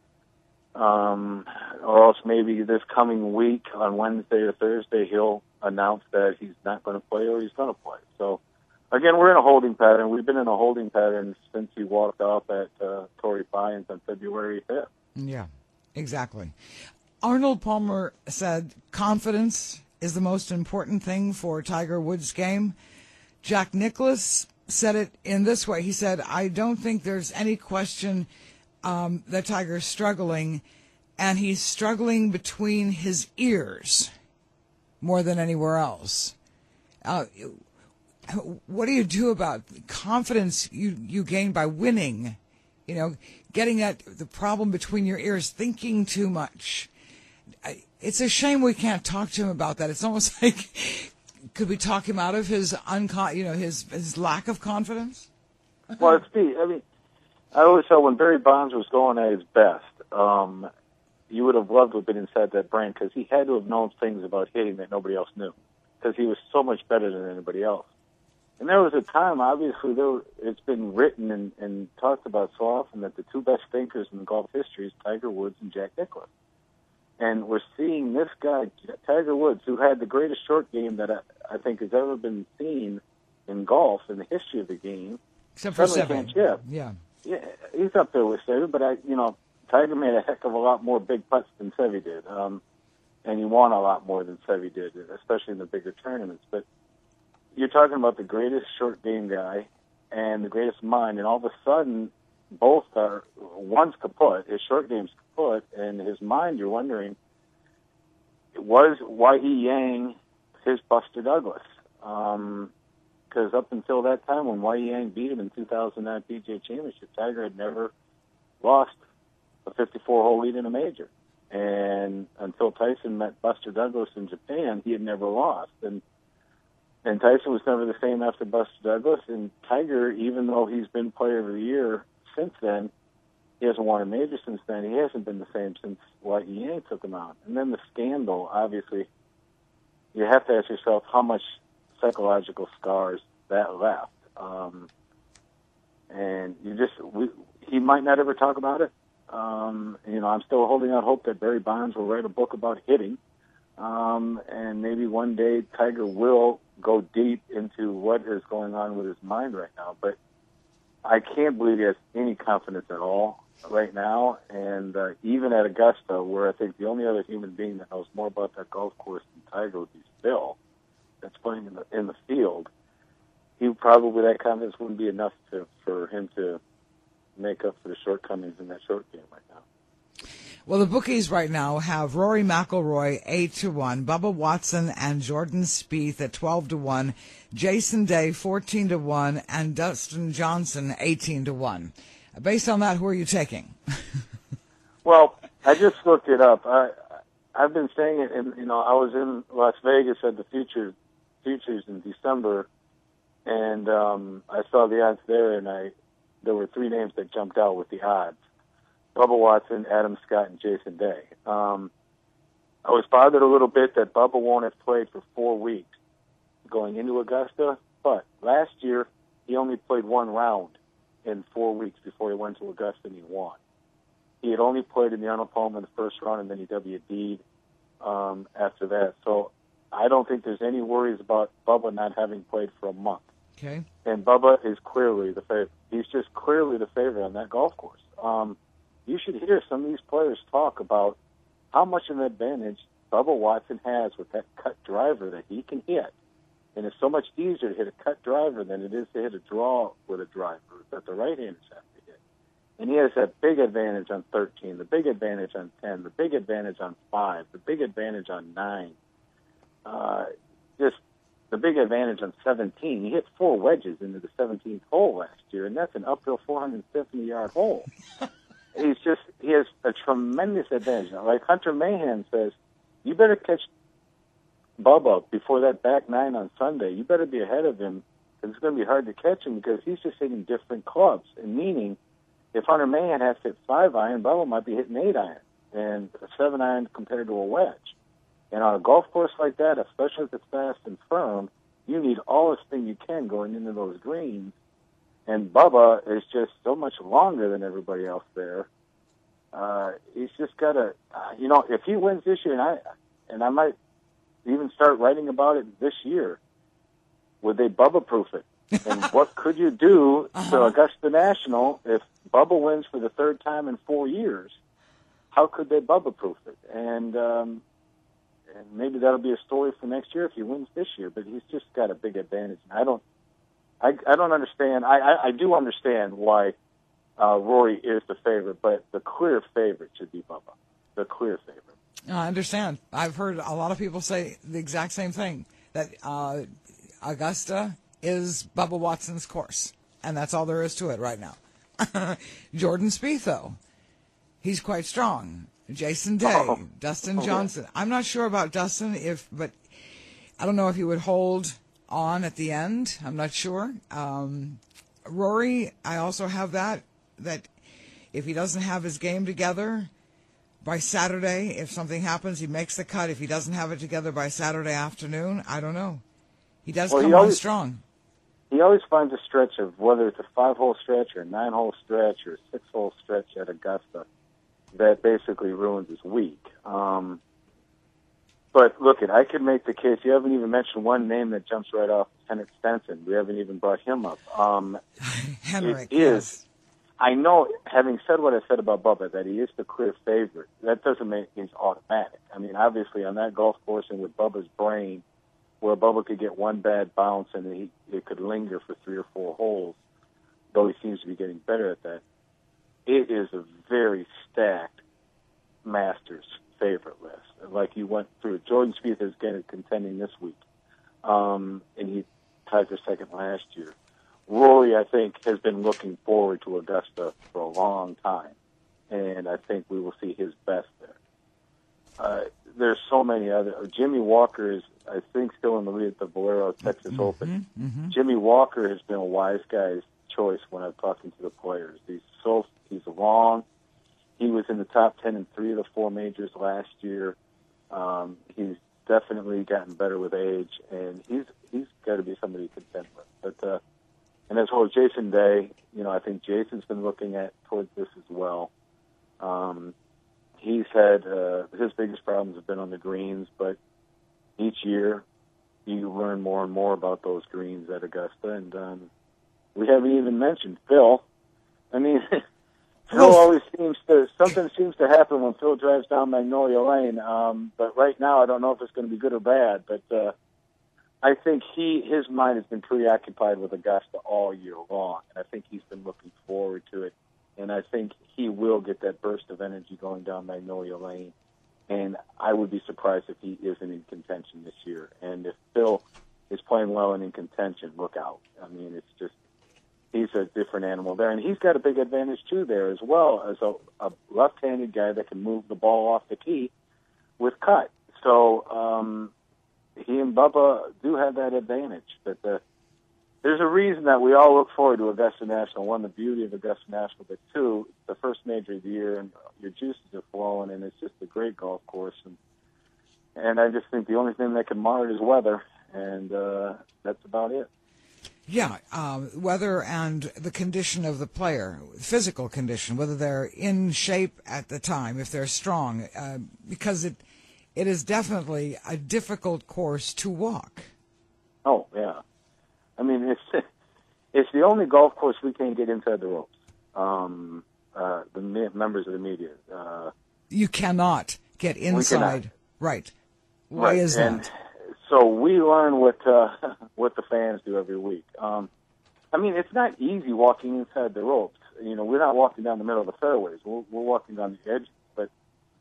Um, or else maybe this coming week on Wednesday or Thursday he'll announce that he's not going to play or he's going to play. So, again, we're in a holding pattern. We've been in a holding pattern since he walked off at uh, Torrey Pines on February fifth. Yeah, exactly. Arnold Palmer said confidence is the most important thing for Tiger Woods' game. Jack Nicklaus said it in this way. He said, I don't think there's any question Um, that Tiger's struggling, and he's struggling between his ears more than anywhere else. Uh, what do you do about confidence you, you gain by winning? You know, getting at the problem between your ears, thinking too much. It's a shame we can't talk to him about that. It's almost like, could we talk him out of his uncon- you know, his his lack of confidence? Well, it's the, I mean, I always felt when Barry Bonds was going at his best, um, you would have loved to have been inside that brain because he had to have known things about hitting that nobody else knew because he was so much better than anybody else. And there was a time, obviously, there were, it's been written and, and talked about so often that the two best thinkers in golf history is Tiger Woods and Jack Nicklaus. And we're seeing this guy, Tiger Woods, who had the greatest short game that I, I think has ever been seen in golf in the history of the game. Except for suddenly seven. Can't chip. Yeah. Yeah, he's up there with Seve, but I, you know, Tiger made a heck of a lot more big putts than Seve did, um, and he won a lot more than Seve did, especially in the bigger tournaments. But you're talking about the greatest short game guy and the greatest mind, and all of a sudden both are, one's kaput, his short game's kaput, and his mind, you're wondering, was Wai-Hee Yang his Buster Douglas? Um, because up until that time, when Wai-Hee Yang beat him in two thousand nine P G A Championship, Tiger had never lost a fifty-four hole lead in a major. And until Tyson met Buster Douglas in Japan, he had never lost. And and Tyson was never the same after Buster Douglas. And Tiger, even though he's been Player of the Year since then, he hasn't won a major since then. He hasn't been the same since Wai-Hee Yang took him out. And then the scandal, obviously, you have to ask yourself how much psychological scars that left. Um, and you just, we, he might not ever talk about it. Um, you know, I'm still holding out hope that Barry Bonds will write a book about hitting. Um, and maybe one day Tiger will go deep into what is going on with his mind right now. But I can't believe he has any confidence at all right now. And uh, even at Augusta, where I think the only other human being that knows more about that golf course than Tiger would be Phil, that's playing in the in the field, he probably, that confidence wouldn't be enough to, for him to make up for the shortcomings in that short game right now. Well, the bookies right now have Rory McIlroy eight to one, Bubba Watson and Jordan Spieth at twelve to one, Jason Day fourteen to one, and Dustin Johnson eighteen to one. Based on that, who are you taking? Well, I just looked it up. I I've been saying it, and you know, I was in Las Vegas at the Future Futures in December, and um, I saw the odds there, and I there were three names that jumped out with the odds: Bubba Watson, Adam Scott, and Jason Day. Um, I was bothered a little bit that Bubba won't have played for four weeks going into Augusta, but last year he only played one round in four weeks before he went to Augusta and he won. He had only played in the Arnold Palmer in the first round, and then he W D'd um, after that. So I don't think there's any worries about Bubba not having played for a month. Okay. And Bubba is clearly the favorite. He's just clearly the favorite on that golf course. Um, you should hear some of these players talk about how much of an advantage Bubba Watson has with that cut driver that he can hit. And it's so much easier to hit a cut driver than it is to hit a draw with a driver that the right-handers have to hit. And he has that big advantage on thirteen, the big advantage on ten, the big advantage on five, the big advantage on nine. Uh, just the big advantage on seventeen. He hit four wedges into the seventeenth hole last year, and that's an uphill four hundred fifty yard hole. He's just, he has a tremendous advantage. Now, like Hunter Mahan says, you better catch Bubba before that back nine on Sunday. You better be ahead of him, because it's going to be hard to catch him because he's just hitting different clubs. And meaning, if Hunter Mahan has to hit five iron, Bubba might be hitting eight iron and a seven iron compared to a wedge. And on a golf course like that, especially if it's fast and firm, you need all the spin you can going into those greens. And Bubba is just so much longer than everybody else there. Uh, he's just got to, uh, you know, if he wins this year, and I, and I might even start writing about it this year, would they Bubba-proof it? And what could you do uh-huh. to Augusta National if Bubba wins for the third time in four years? How could they Bubba-proof it? And um, and maybe that'll be a story for next year if he wins this year. But he's just got a big advantage. And I don't, I, I don't understand. I, I, I do understand why uh, Rory is the favorite, but the clear favorite should be Bubba. The clear favorite. I understand. I've heard a lot of people say the exact same thing, that uh, Augusta is Bubba Watson's course, and that's all there is to it right now. Jordan Spieth, though, he's quite strong. Jason Day, oh. Dustin Johnson. Oh, yeah. I'm not sure about Dustin, if, but I don't know if he would hold on at the end. I'm not sure. Um, Rory, I also have that, that if he doesn't have his game together by Saturday, if something happens, he makes the cut. If he doesn't have it together by Saturday afternoon, I don't know. He does well, come he always, on strong. He always finds a stretch of, whether it's a five-hole stretch or a nine-hole stretch or a six-hole stretch at Augusta, that basically ruins his week. Um, but look, it, I could make the case. You haven't even mentioned one name that jumps right off, Henrik Stenson. We haven't even brought him up. Um, Henrik, it is. Yes. I know, having said what I said about Bubba, that he is the clear favorite. That doesn't mean he's automatic. I mean, obviously, on that golf course and with Bubba's brain, where Bubba could get one bad bounce and he it could linger for three or four holes, though he seems to be getting better at that. it is a very stacked Masters favorite list. Like you went through, Jordan Spieth is getting contending this week, um, and he tied for second last year. Rory, I think, has been looking forward to Augusta for a long time, and I think we will see his best there. Uh, there's so many other. Jimmy Walker is, I think, still in the lead at the Valero Texas mm-hmm, Open. Mm-hmm. Jimmy Walker has been a wise guy's choice when I'm talking to the players. He's so he's long. He was in the top ten in three of the four majors last year. Um, he's definitely gotten better with age, and he's he's got to be somebody to contend with. But uh, and as well as Jason Day, you know, I think Jason's been looking at towards this as well. Um, he's had uh, his biggest problems have been on the greens, but each year you learn more and more about those greens at Augusta, and um, we haven't even mentioned Phil. I mean. Phil always seems to, something seems to happen when Phil drives down Magnolia Lane. Um, but right now, I don't know if it's going to be good or bad. But uh, I think he, his mind has been preoccupied with Augusta all year long, and I think he's been looking forward to it. And I think he will get that burst of energy going down Magnolia Lane. And I would be surprised if he isn't in contention this year. And if Phil is playing well and in contention, look out. I mean, it's just. He's a different animal there, and he's got a big advantage, too, there as well, as a, a left-handed guy that can move the ball off the tee with cut. So um, he and Bubba do have that advantage. But uh, there's a reason that we all look forward to Augusta National. One, the beauty of Augusta National, but two, the first major of the year, and your juices are flowing, and it's just a great golf course. And, and I just think the only thing that can mar it is weather, and uh, that's about it. Yeah, um, weather and the condition of the player, physical condition, whether they're in shape at the time, if they're strong, uh, because it it is definitely a difficult course to walk. Oh, yeah. I mean, it's it's the only golf course we can't get inside the ropes, um, uh, the me- members of the media. Uh, you cannot get inside. Cannot. Right. Why right. is and, that? So we learn what uh, what the fans do every week. Um, I mean, it's not easy walking inside the ropes. You know, we're not walking down the middle of the fairways. We're, we're walking down the edge. But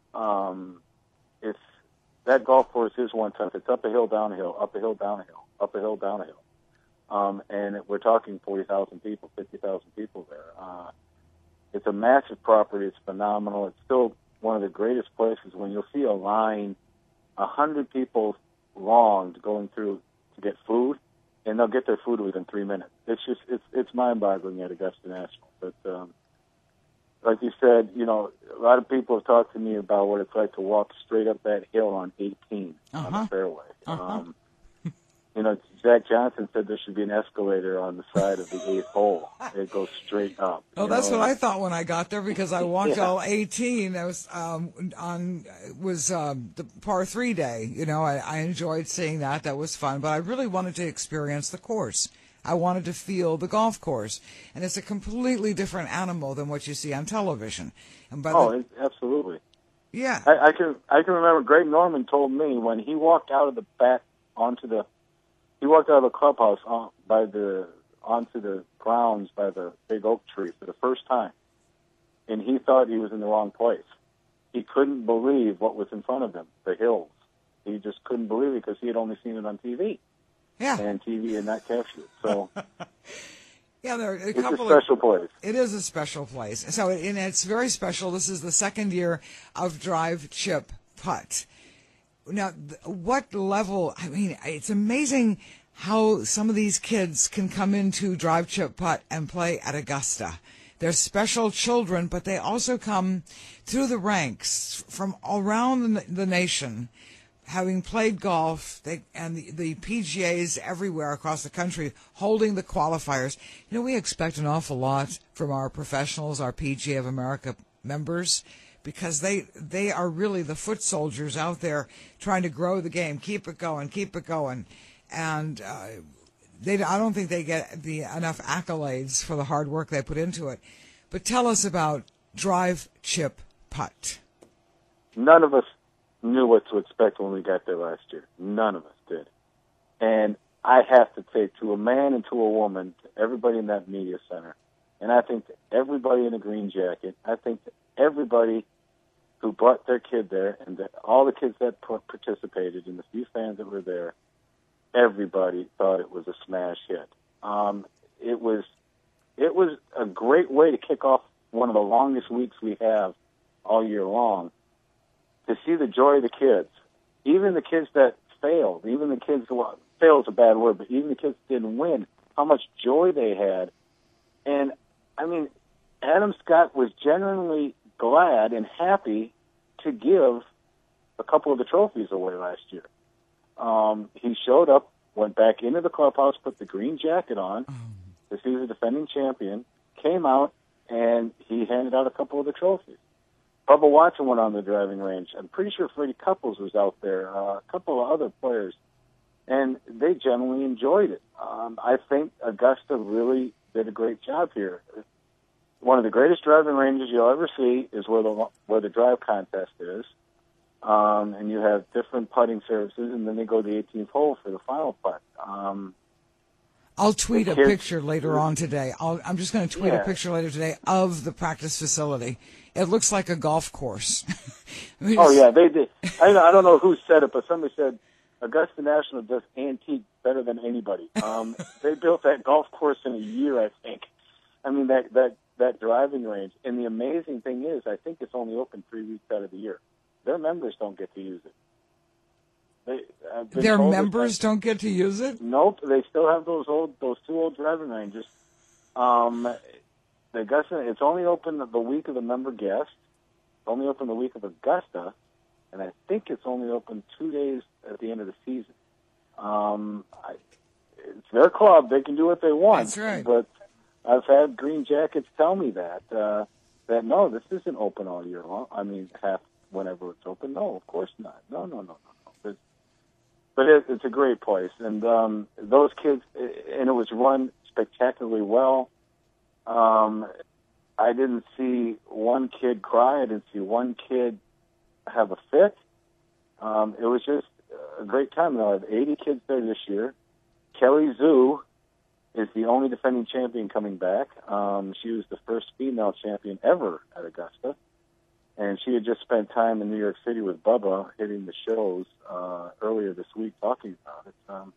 um, it's that golf course is one tough. It's up a hill, down a hill, up a hill, down a hill, up a hill, down a hill. Um, and we're talking forty thousand people, fifty thousand people there. Uh, it's a massive property. It's phenomenal. It's still one of the greatest places when you'll see a line, a hundred people long to going through to get food, and they'll get their food within three minutes. It's just it's it's mind-boggling at Augusta National. But um, like you said, you know, a lot of people have talked to me about what it's like to walk straight up that hill on eighteen uh-huh. on the fairway. Uh-huh. Um, you know, Zach Johnson said there should be an escalator on the side of the eighth hole. It goes straight up. Oh, that's know? what I thought when I got there, because I walked yeah. all eighteen. I was um, on was um, the par three day. You know, I, I enjoyed seeing that. That was fun. But I really wanted to experience the course. I wanted to feel the golf course, and it's a completely different animal than what you see on television. And by oh, the, it, absolutely. Yeah, I, I can I can remember. Greg Norman told me when he walked out of the back onto the he walked out of the clubhouse on, by the onto the grounds by the big oak tree for the first time, and he thought he was in the wrong place. He couldn't believe what was in front of him, the hills. He just couldn't believe it because he had only seen it on T V. Yeah, and T V had not captured it. So. Yeah, there are a it's couple a special of, place. It is a special place. So, it, and it's very special. This is the second year of Drive Chip Putt. Now, what level? I mean, it's amazing how some of these kids can come into Drive Chip Putt and play at Augusta. They're special children, but they also come through the ranks from around the nation, having played golf, they, and the, the P G As everywhere across the country holding the qualifiers. You know, we expect an awful lot from our professionals, our P G A of America members, because they they are really the foot soldiers out there trying to grow the game, keep it going, keep it going. And uh, they I don't think they get the enough accolades for the hard work they put into it. But tell us about Drive Chip Putt. None of us knew what to expect when we got there last year. None of us did. And I have to say, to a man and to a woman, to everybody in that media center, And I think that everybody in a green jacket, I think that everybody who brought their kid there, and that all the kids that participated, and the few fans that were there, everybody thought it was a smash hit. Um, it was it was a great way to kick off one of the longest weeks we have all year long, to see the joy of the kids, even the kids that failed, even the kids, well, fail is a bad word, but even the kids that didn't win, how much joy they had. And, I mean, Adam Scott was genuinely glad and happy to give a couple of the trophies away last year. Um, he showed up, went back into the clubhouse, put the green jacket on, because he was a defending champion, came out, and he handed out a couple of the trophies. Bubba Watson went on the driving range. I'm pretty sure Freddie Couples was out there, uh, a couple of other players, and they generally enjoyed it. Um, I think Augusta really did a great job here. One of the greatest driving ranges you'll ever see is where the where the drive contest is, um, and you have different putting services, and then they go to the eighteenth hole for the final putt. Um, I'll tweet a picture later on today. I'll, I'm just going to tweet yeah. a picture later today of the practice facility. It looks like a golf course. I mean, oh, yeah, they did. I, I don't know who said it, but somebody said Augusta National does antique better than anybody. Um, they built that golf course in a year, I think. I mean, that, that, that driving range. And the amazing thing is, I think it's only open three weeks out of the year. Their members don't get to use it. They, Their members don't get to use it? Nope, they still have those old, those two old driving ranges. Um, the Augusta, it's only open the week of the member guest. It's only open the week of Augusta, and I think it's only open two days at the end of the season. Um, I, it's their club; they can do what they want. That's right. But I've had Green Jackets tell me that uh, that no, this isn't open all year long. I mean, half whenever it's open. No, of course not. No, no, no, no. no. But it, it's a great place, and um, those kids, and it was run spectacularly well. Um, I didn't see one kid cry. I didn't see one kid have a fit. Um, it was just a great time. Now, I have eighty kids there this year. Kelly Zhu is the only defending champion coming back. Um, she was the first female champion ever at Augusta. And she had just spent time in New York City with Bubba, hitting the shows uh, earlier this week, talking about it. Um,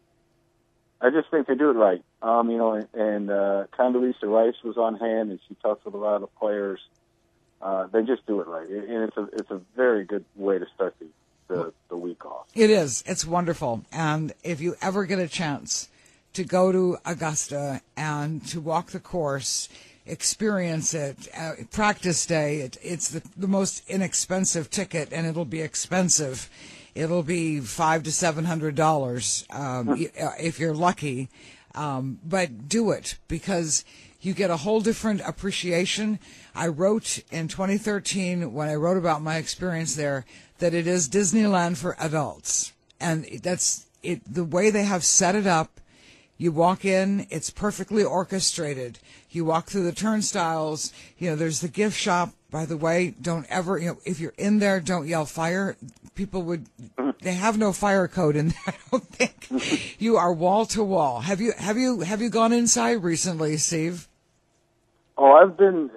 I just think they do it right. Um, you know, and, and uh, Condoleezza Rice was on hand, and she talks with a lot of the players. Uh, they just do it right, and it's a it's a very good way to start the the, the week off. It is. It's wonderful. And if you ever get a chance to go to Augusta and to walk the course, experience it, uh, practice day, it, it's the, the most inexpensive ticket, and it'll be expensive. It'll be five to seven hundred dollars um, if you're lucky, um, but do it because you get a whole different appreciation. I wrote in twenty thirteen when I wrote about my experience there that it is Disneyland for adults, and that's it. The way they have set it up. You walk in, it's perfectly orchestrated. You walk through the turnstiles, you know, there's the gift shop. By the way, don't ever, you know, if you're in there, don't yell fire. People would, they have no fire code in there, I don't think. You are wall to wall. Have you, have you, have you gone inside recently, Steve? Oh, I've been,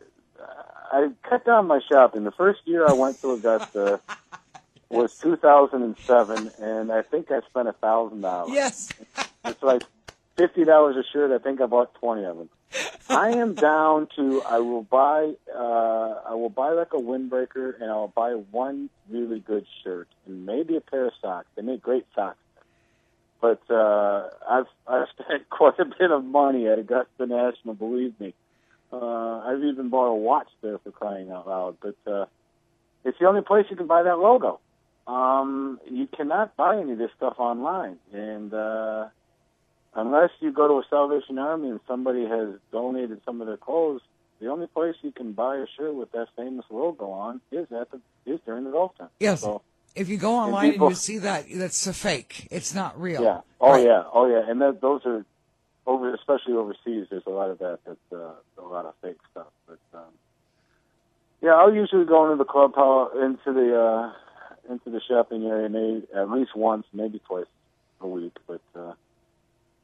I cut down my shopping. The first year I went to Augusta was two thousand seven, and I think I spent one thousand dollars. Yes. It's like fifty dollars a shirt. I think I bought twenty of them. I am down to, I will buy, uh, I will buy like a windbreaker, and I'll buy one really good shirt and maybe a pair of socks. They make great socks. But uh, I've I've spent quite a bit of money at Augusta National, believe me. Uh, I've even bought a watch there, for crying out loud. But uh, it's the only place you can buy that logo. Um, you cannot buy any of this stuff online, and uh, unless you go to a Salvation Army and somebody has donated some of their clothes, the only place you can buy a shirt with that famous logo on is at the is during the golf time. Yes. So, if you go online and, people, and you see that, that's a fake. It's not real. Yeah. Oh right. yeah. Oh yeah. And that, those are over, especially overseas. There's a lot of that. That's uh, a lot of fake stuff. But um, yeah, I'll usually go into the clubhouse, into the. Uh, into the shopping area maybe at least once, maybe twice a week. But uh, uh,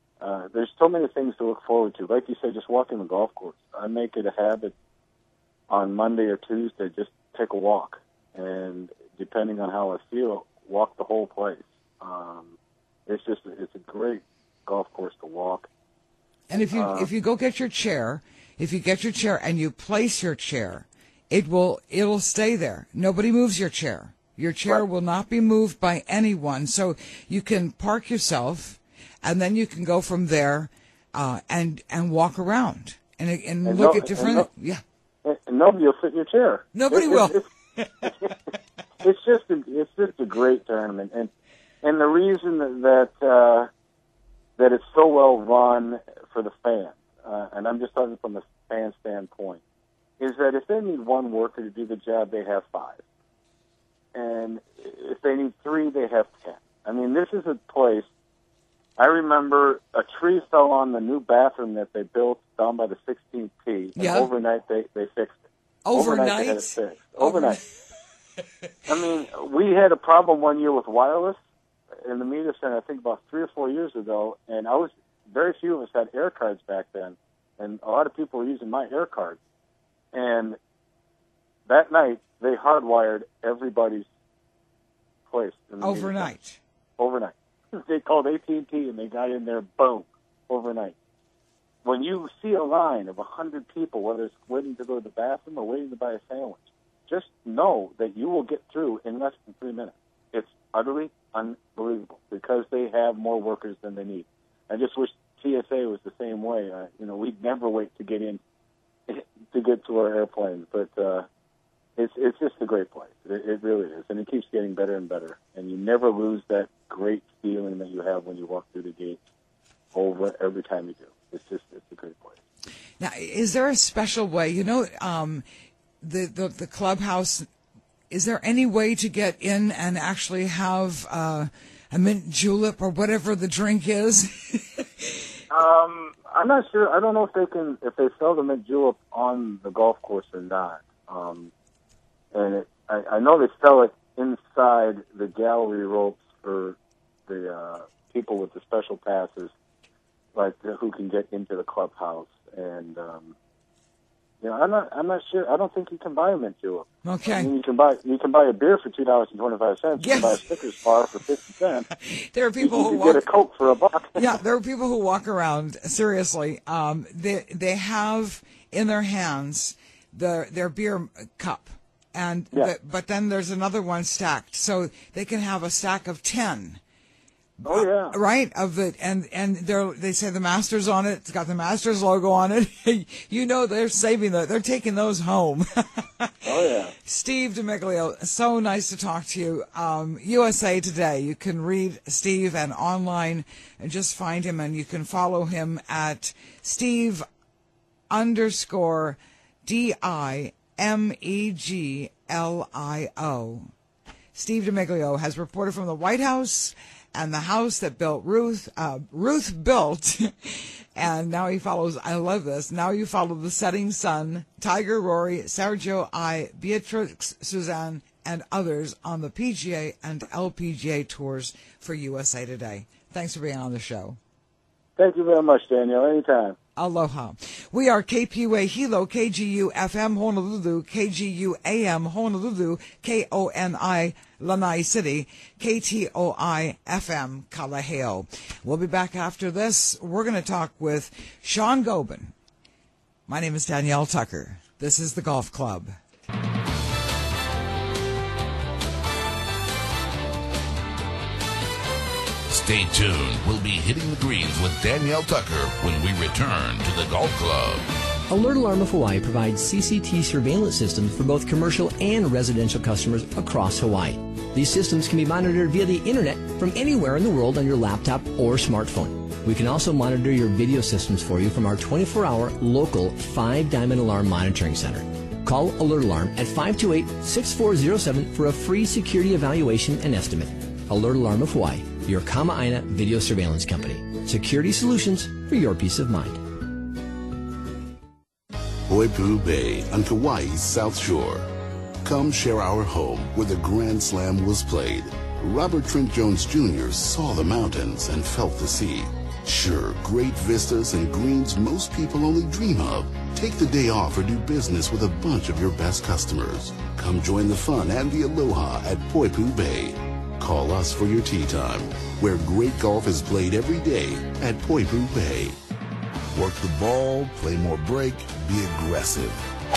there's so many things to look forward to. Like you said, just walking the golf course. I make it a habit on Monday or Tuesday, just take a walk. And depending on how I feel, walk the whole place. Um, it's just, it's a great golf course to walk. And if you, uh, if you go get your chair, if you get your chair and you place your chair, it will, it'll stay there. Nobody moves your chair. Your chair Right. will not be moved by anyone. So you can park yourself, and then you can go from there uh, and and walk around and and, And look no- at different. and yeah, and nobody will sit in your chair. Nobody It- will. It's, it's just a, it's just a great tournament, and and the reason that uh, that it's so well run for the fans, uh, and I'm just talking from a fan standpoint, is that if they need one worker to do the job, they have five, and if they need three, they have ten. I mean, this is a place. I remember a tree fell on the new bathroom that they built down by the sixteenth tee, and Yeah. overnight they, they fixed it. overnight. Overnight they had it fixed. Overnight. Overnight. I mean, we had a problem one year with wireless in the media center, I think about three or four years ago, and I was very few of us had air cards back then, and a lot of people were using my air card. And that night, they hardwired everybody's place. In the media center. Overnight. Overnight. They called A T and T, and they got in there, boom, overnight. When you see a line of one hundred people, whether it's waiting to go to the bathroom or waiting to buy a sandwich, just know that you will get through in less than three minutes. It's utterly unbelievable because they have more workers than they need. I just wish T S A was the same way. Uh, you know, we'd never wait to get in to get to our airplanes, but uh, it's it's just a great place. It, it really is, and it keeps getting better and better. And you never lose that great feeling that you have when you walk through the gates over every time you do. It's just, it's a great place. Now, is there a special way? You know, um, the, the the clubhouse. Is there any way to get in and actually have uh, a mint julep or whatever the drink is? um, I'm not sure. I don't know if they can, if they sell the mint julep on the golf course or not. Um, and it, I, I know they sell it inside the gallery ropes for the uh, people with the special passes, like who can get into the clubhouse. And um, you know, I'm not, I'm not sure. I don't think you can buy a mint julep. Okay. I mean, you can buy, you can buy a beer for two dollars and twenty-five cents. You Yes. can buy a Snickers bar for fifty cents. There are You people who can walk. get a Coke for a buck. Yeah, there are people who walk around. Seriously, um, they they have in their hands the their beer cup, and Yeah. the, but then there's another one stacked, so they can have a stack of ten. Oh yeah. Right, of it, and and they they say the Masters on it. It's got the Masters logo on it. You know they're saving the, they're taking those home. Oh yeah. Steve DiMiglio, so nice to talk to you. Um, U S A Today. You can read Steve and online, and just find him, and you can follow him at Steve underscore D I M E G L I O. Steve DiMiglio has reported from the White House and the house that built Ruth, uh, Ruth built, and now he follows, I love this, now you follow the setting sun, Tiger, Rory, Sergio I, Beatrix, Suzanne, and others on the P G A and L P G A tours for U S A Today. Thanks for being on the show. Thank you very much, Danielle. Anytime. Aloha. We are K P U A Hilo, K G U F M Honolulu, K G U A M Honolulu, K O N I Lanai City, K T O I F M Kalaheo. We'll be back after this. We're going to talk with Sean Gobin. My name is Danielle Tucker. This is the Golf Club. Stay tuned. We'll be hitting the greens with Danielle Tucker when we return to the Golf Club. Alert Alarm of Hawaii provides C C T surveillance systems for both commercial and residential customers across Hawaii. These systems can be monitored via the internet from anywhere in the world on your laptop or smartphone. We can also monitor your video systems for you from our twenty-four hour local five Diamond Alarm Monitoring Center. Call Alert Alarm at five two eight, six four zero seven for a free security evaluation and estimate. Alert Alarm of Hawaii, your Kama'aina video surveillance company. Security solutions for your peace of mind. Hoipu Bay on Kauai's South Shore. Come share our home where the Grand Slam was played. Robert Trent Jones Junior saw the mountains and felt the sea. Sure, great vistas and greens most people only dream of. Take the day off or do business with a bunch of your best customers. Come join the fun and the aloha at Poipu Bay. Call us for your tea time, where great golf is played every day at Poipu Bay. Work the ball, play more break, be aggressive.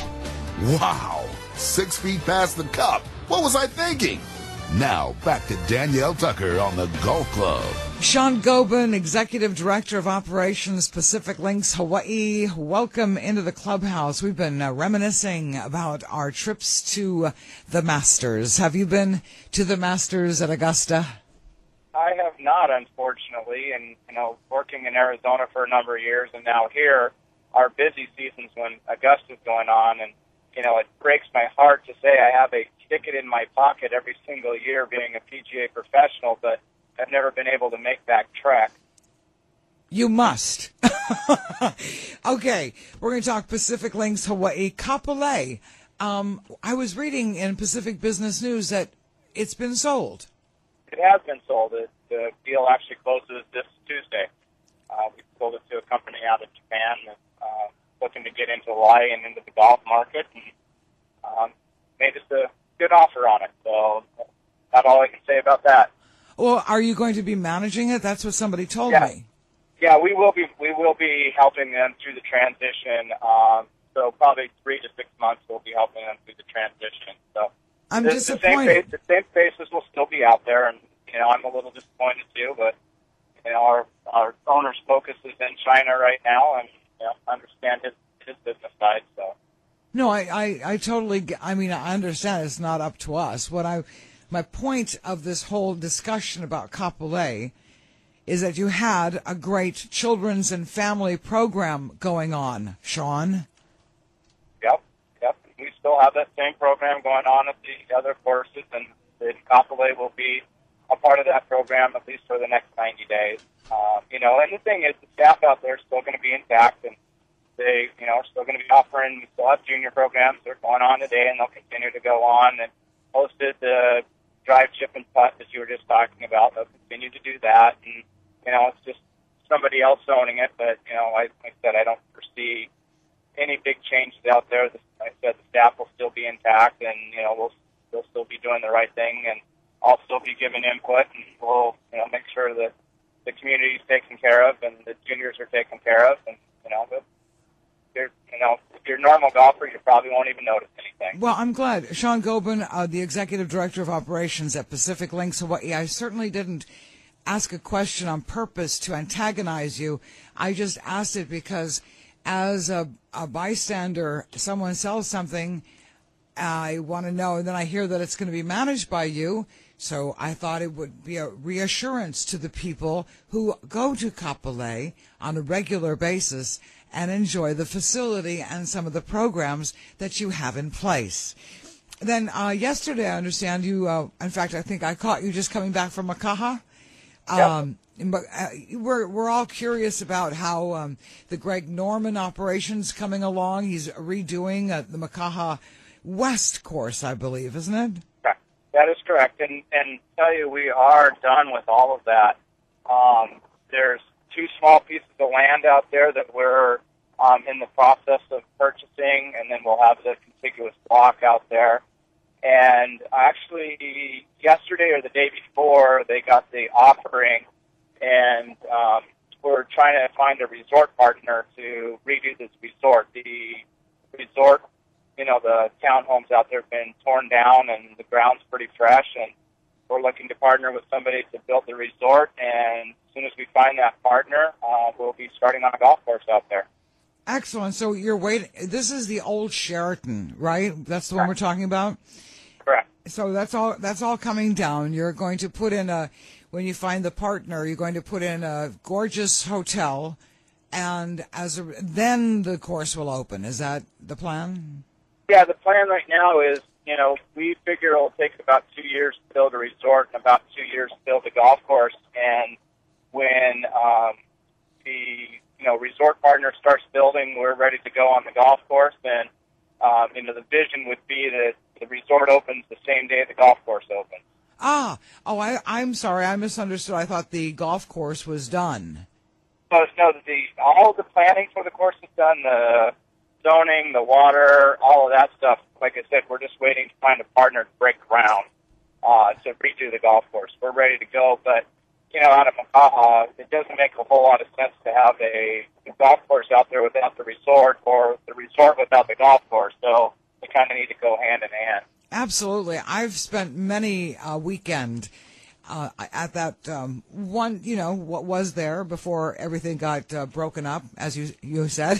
Wow! Six feet past the cup. What was I thinking? Now, back to Danielle Tucker on the Golf Club. Sean Gobin, Executive Director of Operations, Pacific Links Hawaii. Welcome into the clubhouse. We've been uh, reminiscing about our trips to uh, the Masters. Have you been to the Masters at Augusta? I have not, unfortunately, and, you know, working in Arizona for a number of years and now here, our busy seasons when Augusta's going on, and, you know, it breaks my heart to say I have a ticket in my pocket every single year being a P G A professional, but I've never been able to make that trek. You must. Okay, we're going to talk Pacific Links Hawaii. Kapolei. Um, I was reading in Pacific Business News that it's been sold. It has been sold. It, the deal actually closes this Tuesday. Uh, we sold it to a company out of Japan that's uh, looking to get into Hawaii and into the golf market, and um, made us a good offer on it. So that's all I can say about that. Well, are you going to be managing it? That's what somebody told yeah. me. Yeah, we will be. We will be helping them through the transition. Um, so probably three to six months, we'll be helping them through the transition. So I'm the, disappointed. The same, face, the same faces will still be out there, and you know, I'm a little disappointed too. But you know, our our owner's focus is in China right now, and you know, understand his his business side. So no, I, I, I totally. Get, I mean, I understand it's not up to us. What I, my point of this whole discussion about Kapolei is that you had a great children's and family program going on, Sean. Yep, yep. We still have that same program going on at the other courses, and the Kapolei will be a part of that program at least for the next ninety days. Um, you know, and the thing is, the staff out there is still going to be intact, and they, you know, are still going to be offering. We still have junior programs that are going on today, and they'll continue to go on. And hosted the drive, chip, and putt, as you were just talking about. They'll continue to do that, and you know, it's just somebody else owning it. But you know, like I said, I don't foresee any big changes out there. Like I said, the staff will still be intact, and you know, we'll they'll still be doing the right thing, and I'll still be giving input, and we'll you know make sure that the community is taken care of and the juniors are taken care of, and you know, if you're you know if you're a normal golfer, you probably won't even notice anything. Well, I'm glad. Sean Gobin, uh, the Executive Director of Operations at Pacific Links Hawaii. I certainly didn't ask a question on purpose to antagonize you. I just asked it because as a, a bystander, someone sells something, I want to know, and then I hear that it's going to be managed by you. So I thought it would be a reassurance to the people who go to Kapolei on a regular basis and enjoy the facility and some of the programs that you have in place. Then uh, yesterday, I understand you, uh, in fact, I think I caught you just coming back from Makaha. Um, but uh, we're we're all curious about how um, the Greg Norman operation's coming along. He's redoing uh, the Makaha West course, I believe, isn't it? That is correct, and and tell you we are done with all of that. Um, there's two small pieces of land out there that we're um, in the process of purchasing, and then we'll have the contiguous block out there. And actually, yesterday or the day before, they got the offering, and um, we're trying to find a resort partner to redo this resort. The resort, you know, the townhomes out there have been torn down, and the ground's pretty fresh, and we're looking to partner with somebody to build the resort, and as soon as we find that partner, uh, we'll be starting on a golf course out there. Excellent. So you're waiting. This is the old Sheraton, right? That's the one we're talking about? Correct. So that's all. That's all coming down. You're going to put in a. When you find the partner, you're going to put in a gorgeous hotel, and as a, then the course will open. Is that the plan? Yeah, the plan right now is, you know, we figure it'll take about two years to build a resort and about two years to build a golf course. And when um, the you know resort partner starts building, we're ready to go on the golf course. And um, you know, the vision would be that the resort opens the same day the golf course opens. Ah, oh, I, I'm sorry, I misunderstood. I thought the golf course was done. So, no, the all the planning for the course is done. The zoning, the water, all of that stuff. Like I said, we're just waiting to find a partner to break ground uh, to redo the golf course. We're ready to go, but you know, out of Makaha, it doesn't make a whole lot of sense to have a, a golf course out there without the resort, or the resort without the golf course. So they kind of need to go hand in hand. Absolutely. I've spent many a uh, weekend uh, at that um, one, you know, what was there before everything got uh, broken up, as you you said.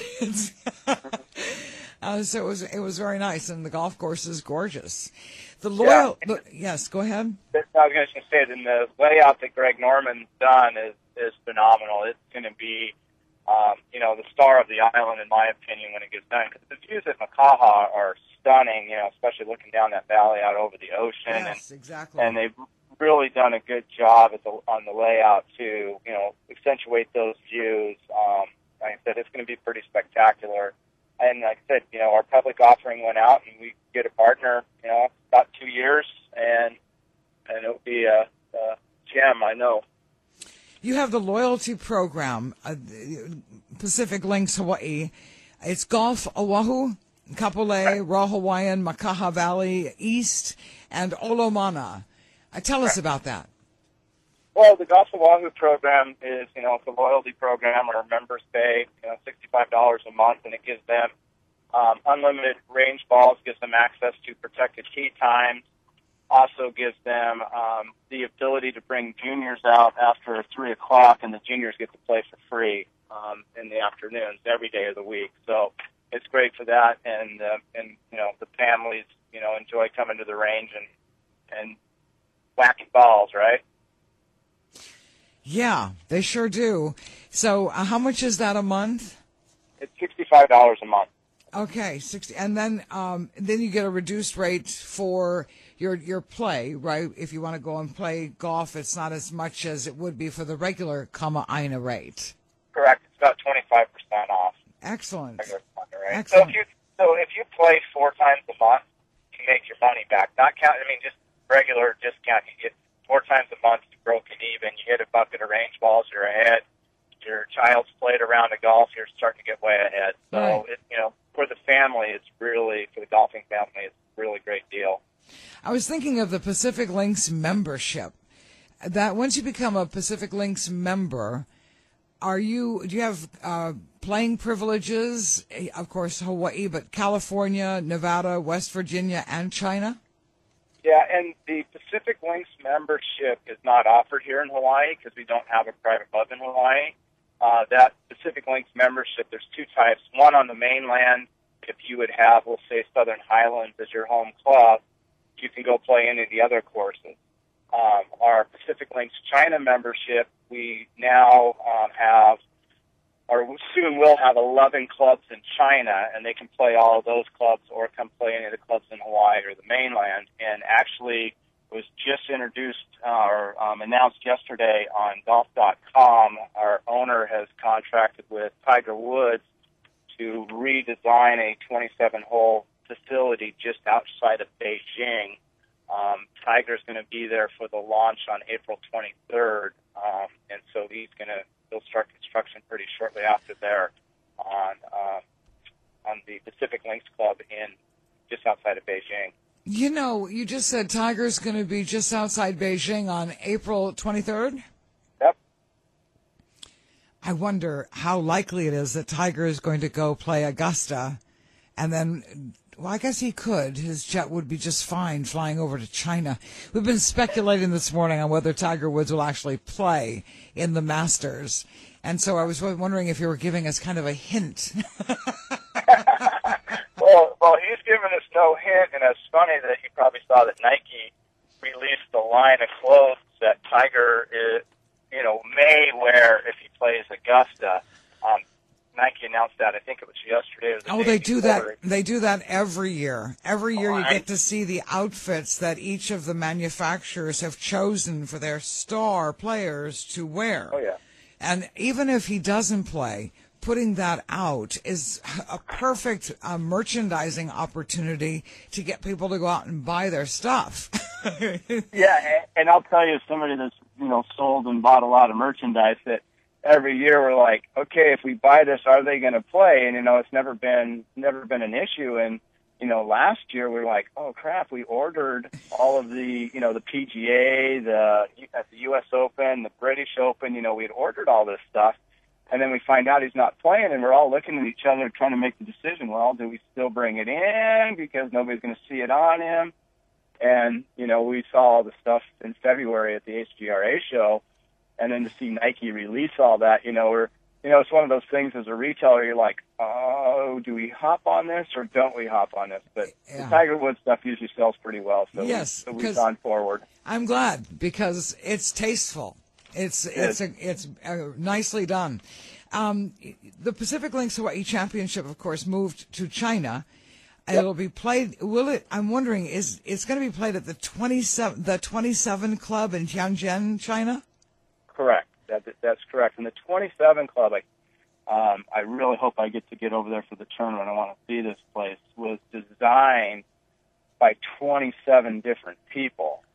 uh, so it was it was very nice, and the golf course is gorgeous. The loyal, yeah. the, yes, go ahead. I was going to say, then the layout that Greg Norman's done is is phenomenal. It's going to be, um, you know, the star of the island, in my opinion, when it gets done. Because the views at Makaha are stunning, you know, especially looking down that valley out over the ocean. Yes, and, exactly. And they've really done a good job at the, on the layout to, you know, accentuate those views. Um, like I said, it's going to be pretty spectacular. And like I said, you know, our public offering went out, and we get a partner, you know, about two years, and and it'll be a, a gem, I know. You have the loyalty program, uh, Pacific Links Hawaii. It's Golf Oahu, Kapolei, Raw Hawaiian, Makaha Valley East, and Olomana. Uh, tell us about that. Well, the Golf Oahu program is, you know, it's a loyalty program where members pay, you know, sixty-five dollars a month, and it gives them um, unlimited range balls, gives them access to protected tee times, also gives them um, the ability to bring juniors out after three o'clock, and the juniors get to play for free um, in the afternoons every day of the week. So it's great for that, and uh, and you know, the families, you know, enjoy coming to the range and and whacking balls, right? Yeah, they sure do. So uh, how much is that a month? It's sixty-five dollars a month. Okay, sixty, and then um, then you get a reduced rate for your your play, right? If you want to go and play golf, it's not as much as it would be for the regular Kama'aina rate. Correct. It's about twenty-five percent off. Excellent. Right? Excellent. So if you so if you play four times a month, you make your money back. Not count. I mean, just regular discount. You get four times a month, you broken even. You hit a bucket of range balls, you're ahead. Your child's played around a golf, you're starting to get way ahead. So, right. it, you know, for the family, it's really, for the golfing family, it's a really great deal. I was thinking of the Pacific Links membership. That once you become a Pacific Links member, are you, do you have uh, playing privileges? Of course, Hawaii, but California, Nevada, West Virginia, and China? Yeah, and the Pacific Links membership is not offered here in Hawaii because we don't have a private club in Hawaii. Uh, that Pacific Links membership, there's two types. One on the mainland, if you would have, we'll say, Southern Highlands as your home club, you can go play any of the other courses. Um, our Pacific Links China membership, we now um, have, or soon will have eleven clubs in China, and they can play all of those clubs or come play any of the clubs in Hawaii or the mainland. And actually was just introduced uh, or um, announced yesterday on golf dot com. Our owner has contracted with Tiger Woods to redesign a twenty-seven hole facility just outside of Beijing. Um, Tiger's going to be there for the launch on April twenty-third, um, and so he's going to he'll start construction pretty shortly after there on uh, on the Pacific Links Club in just outside of Beijing. You know, you just said Tiger's going to be just outside Beijing on April twenty-third? Yep. I wonder how likely it is that Tiger is going to go play Augusta, and then, well, I guess he could. His jet would be just fine flying over to China. We've been speculating this morning on whether Tiger Woods will actually play in the Masters, and so I was wondering if you were giving us kind of a hint. Well, well, he's given us no hint, and it's funny that you probably saw that Nike released a line of clothes that Tiger, is, you know, may wear if he plays Augusta. Um, Nike announced that. I think it was yesterday. It was the oh, they do before. that. They do that every year. Every year, oh, you I, get to see the outfits that each of the manufacturers have chosen for their star players to wear. Oh yeah. And even if he doesn't play, putting that out is a perfect uh, merchandising opportunity to get people to go out and buy their stuff. Yeah, and I'll tell you, as somebody that's, you know, sold and bought a lot of merchandise, that every year we're like, okay, if we buy this, are they going to play? And, you know, it's never been, never been an issue. And, you know, last year we were like, oh crap, we ordered all of the, you know, the P G A, the, at the U S Open, the British Open, you know, we had ordered all this stuff. And then we find out he's not playing, and we're all looking at each other trying to make the decision, well, do we still bring it in because nobody's going to see it on him? And, you know, we saw all the stuff in February at the H G R A show, and then to see Nike release all that, you know, we're, you know, it's one of those things as a retailer, you're like, oh, do we hop on this or don't we hop on this? But yeah. The Tiger Woods stuff usually sells pretty well, so, yes, we, so we've gone forward. I'm glad, because it's tasteful. It's it's a, it's uh, nicely done. Um, the Pacific Links Hawaii Championship, of course, moved to China. Yep. It'll be played. Will it? I'm wondering, is it's going to be played at the twenty-seven the twenty-seven Club in Tianjin, China? Correct. That, that's correct. And the twenty-seven Club, I um, I really hope I get to get over there for the tournament. I want to see this place. Was designed by twenty-seven different people,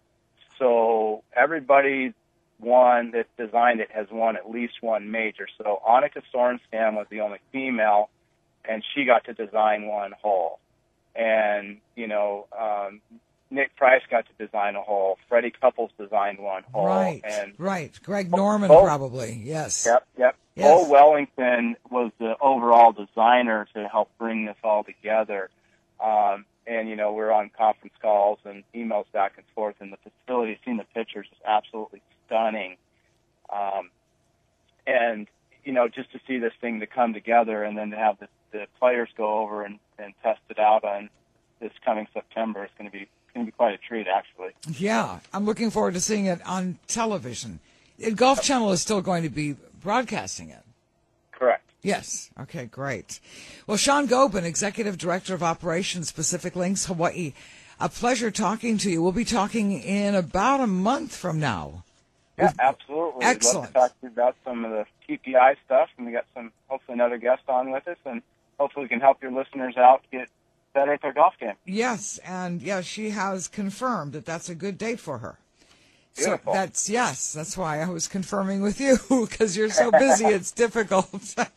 so everybody. One that designed it has won at least one major. So Annika Sorenstam was the only female, and she got to design one hole. And, you know, um, Nick Price got to design a hole. Freddie Couples designed one hole. Right, and right. Greg Norman Bo, probably, yes. Yep, yep. Yes. Bo Wellington was the overall designer to help bring this all together. Um, and, you know, we're on conference calls and emails back and forth, and the facility, seeing the pictures, is absolutely stunning. Um, and, you know, just to see this thing to come together and then to have the, the players go over and, and test it out on this coming September is going to be going to be quite a treat, actually. Yeah, I'm looking forward to seeing it on television. Golf Channel is still going to be broadcasting it. Correct. Yes. Okay, great. Well, Sean Gobin, Executive Director of Operations, Pacific Links Hawaii, a pleasure talking to you. We'll be talking in about a month from now. Yeah, absolutely. Excellent. We'd love to talk to you about some of the T P I stuff, and we got some, hopefully another guest on with us, and hopefully we can help your listeners out get better at their golf game. Yes, and yeah, she has confirmed that that's a good date for her. Beautiful. So that's, yes, that's why I was confirming with you, because you're so busy, it's difficult.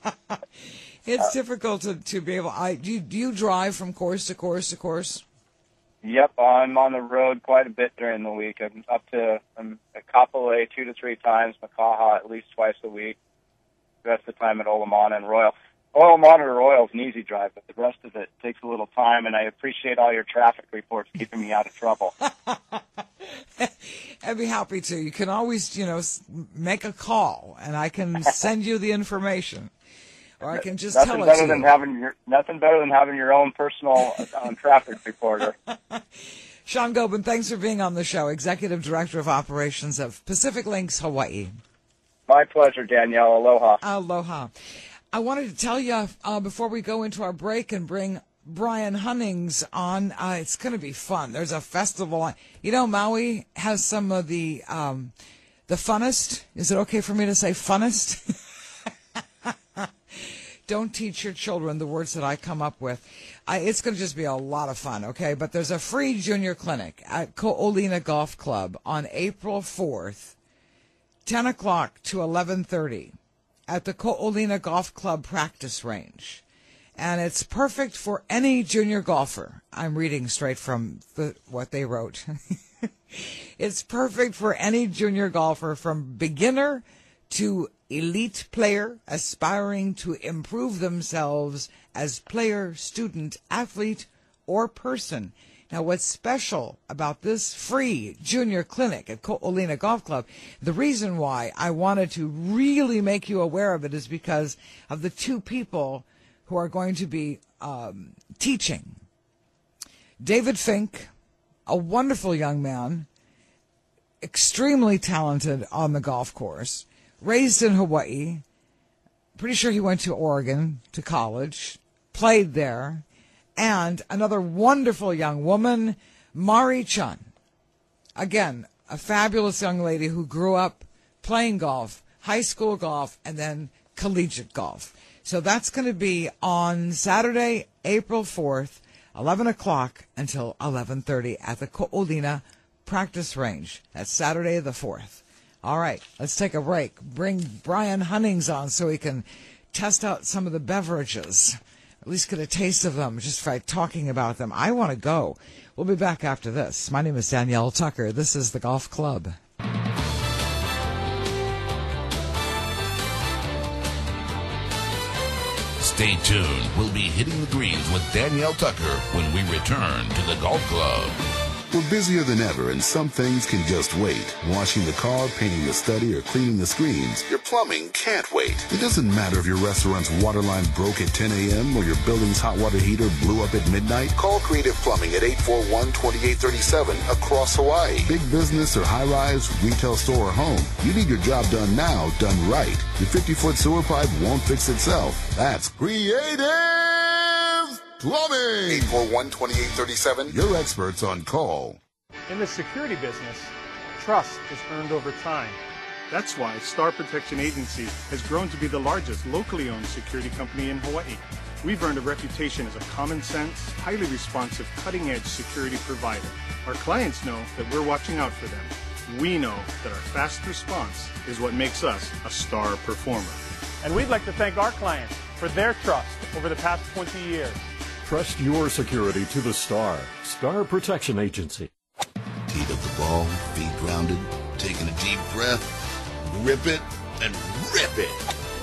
It's uh, difficult to, to be able, I, do you, do you drive from course to course to course? Yep, I'm on the road quite a bit during the week. I'm up to I'm at Kapolei two to three times, Makaha at least twice a week. The rest of the time at Olamana and Royal. Olamana to Royal is an easy drive, but the rest of it takes a little time, and I appreciate all your traffic reports keeping me out of trouble. I'd be happy to. You can always, you know, make a call, and I can send you the information. Or I can just nothing tell it better to than you. having your nothing better than having your own personal um, traffic reporter. Sean Gobin, thanks for being on the show. Executive Director of Operations of Pacific Links Hawaii. My pleasure, Danielle. Aloha. Aloha. I wanted to tell you uh, before we go into our break and bring Brian Hunnings on. Uh, it's going to be fun. There's a festival on. You know, Maui has some of the um, the funnest. Is it okay for me to say funnest? Don't teach your children the words that I come up with. I, it's going to just be a lot of fun, okay? But there's a free junior clinic at Ko'olina Golf Club on April fourth, ten o'clock to eleven thirty at the Ko'olina Golf Club practice range. And it's perfect for any junior golfer. I'm reading straight from the, what they wrote. It's perfect for any junior golfer from beginner to elite player aspiring to improve themselves as player, student, athlete, or person. Now, what's special about this free junior clinic at Ko'olina Golf Club, the reason why I wanted to really make you aware of it is because of the two people who are going to be um, teaching. David Fink, a wonderful young man, extremely talented on the golf course, raised in Hawaii, pretty sure he went to Oregon to college, played there, and another wonderful young woman, Mari Chun. Again, a fabulous young lady who grew up playing golf, high school golf, and then collegiate golf. So that's going to be on Saturday, April fourth, eleven o'clock until eleven thirty at the Ko'olina practice range. That's Saturday the fourth. All right, let's take a break. Bring Brian Hunnings on so he can test out some of the beverages, at least get a taste of them just by talking about them. I want to go. We'll be back after this. My name is Danielle Tucker. This is the Golf Club. Stay tuned. We'll be hitting the greens with Danielle Tucker when we return to the Golf Club. We're busier than ever, and some things can just wait. Washing the car, painting the study, or cleaning the screens. Your plumbing can't wait. It doesn't matter if your restaurant's water line broke at ten a.m. or your building's hot water heater blew up at midnight. Call Creative Plumbing at eight four one, two eight three seven across Hawaii. Big business or high-rise, retail store or home. You need your job done now, done right. Your fifty-foot sewer pipe won't fix itself. That's Creative Plumbing. eight four one, two eight three seven. Your experts on call. In the security business, trust is earned over time. That's why Star Protection Agency has grown to be the largest locally owned security company in Hawaii. We've earned a reputation as a common sense, highly responsive, cutting-edge security provider. Our clients know that we're watching out for them. We know that our fast response is what makes us a star performer. And we'd like to thank our clients for their trust over the past twenty years. Trust your security to the Star. Star Protection Agency. Teed up the ball, feet grounded, taking a deep breath, grip it, and rip it.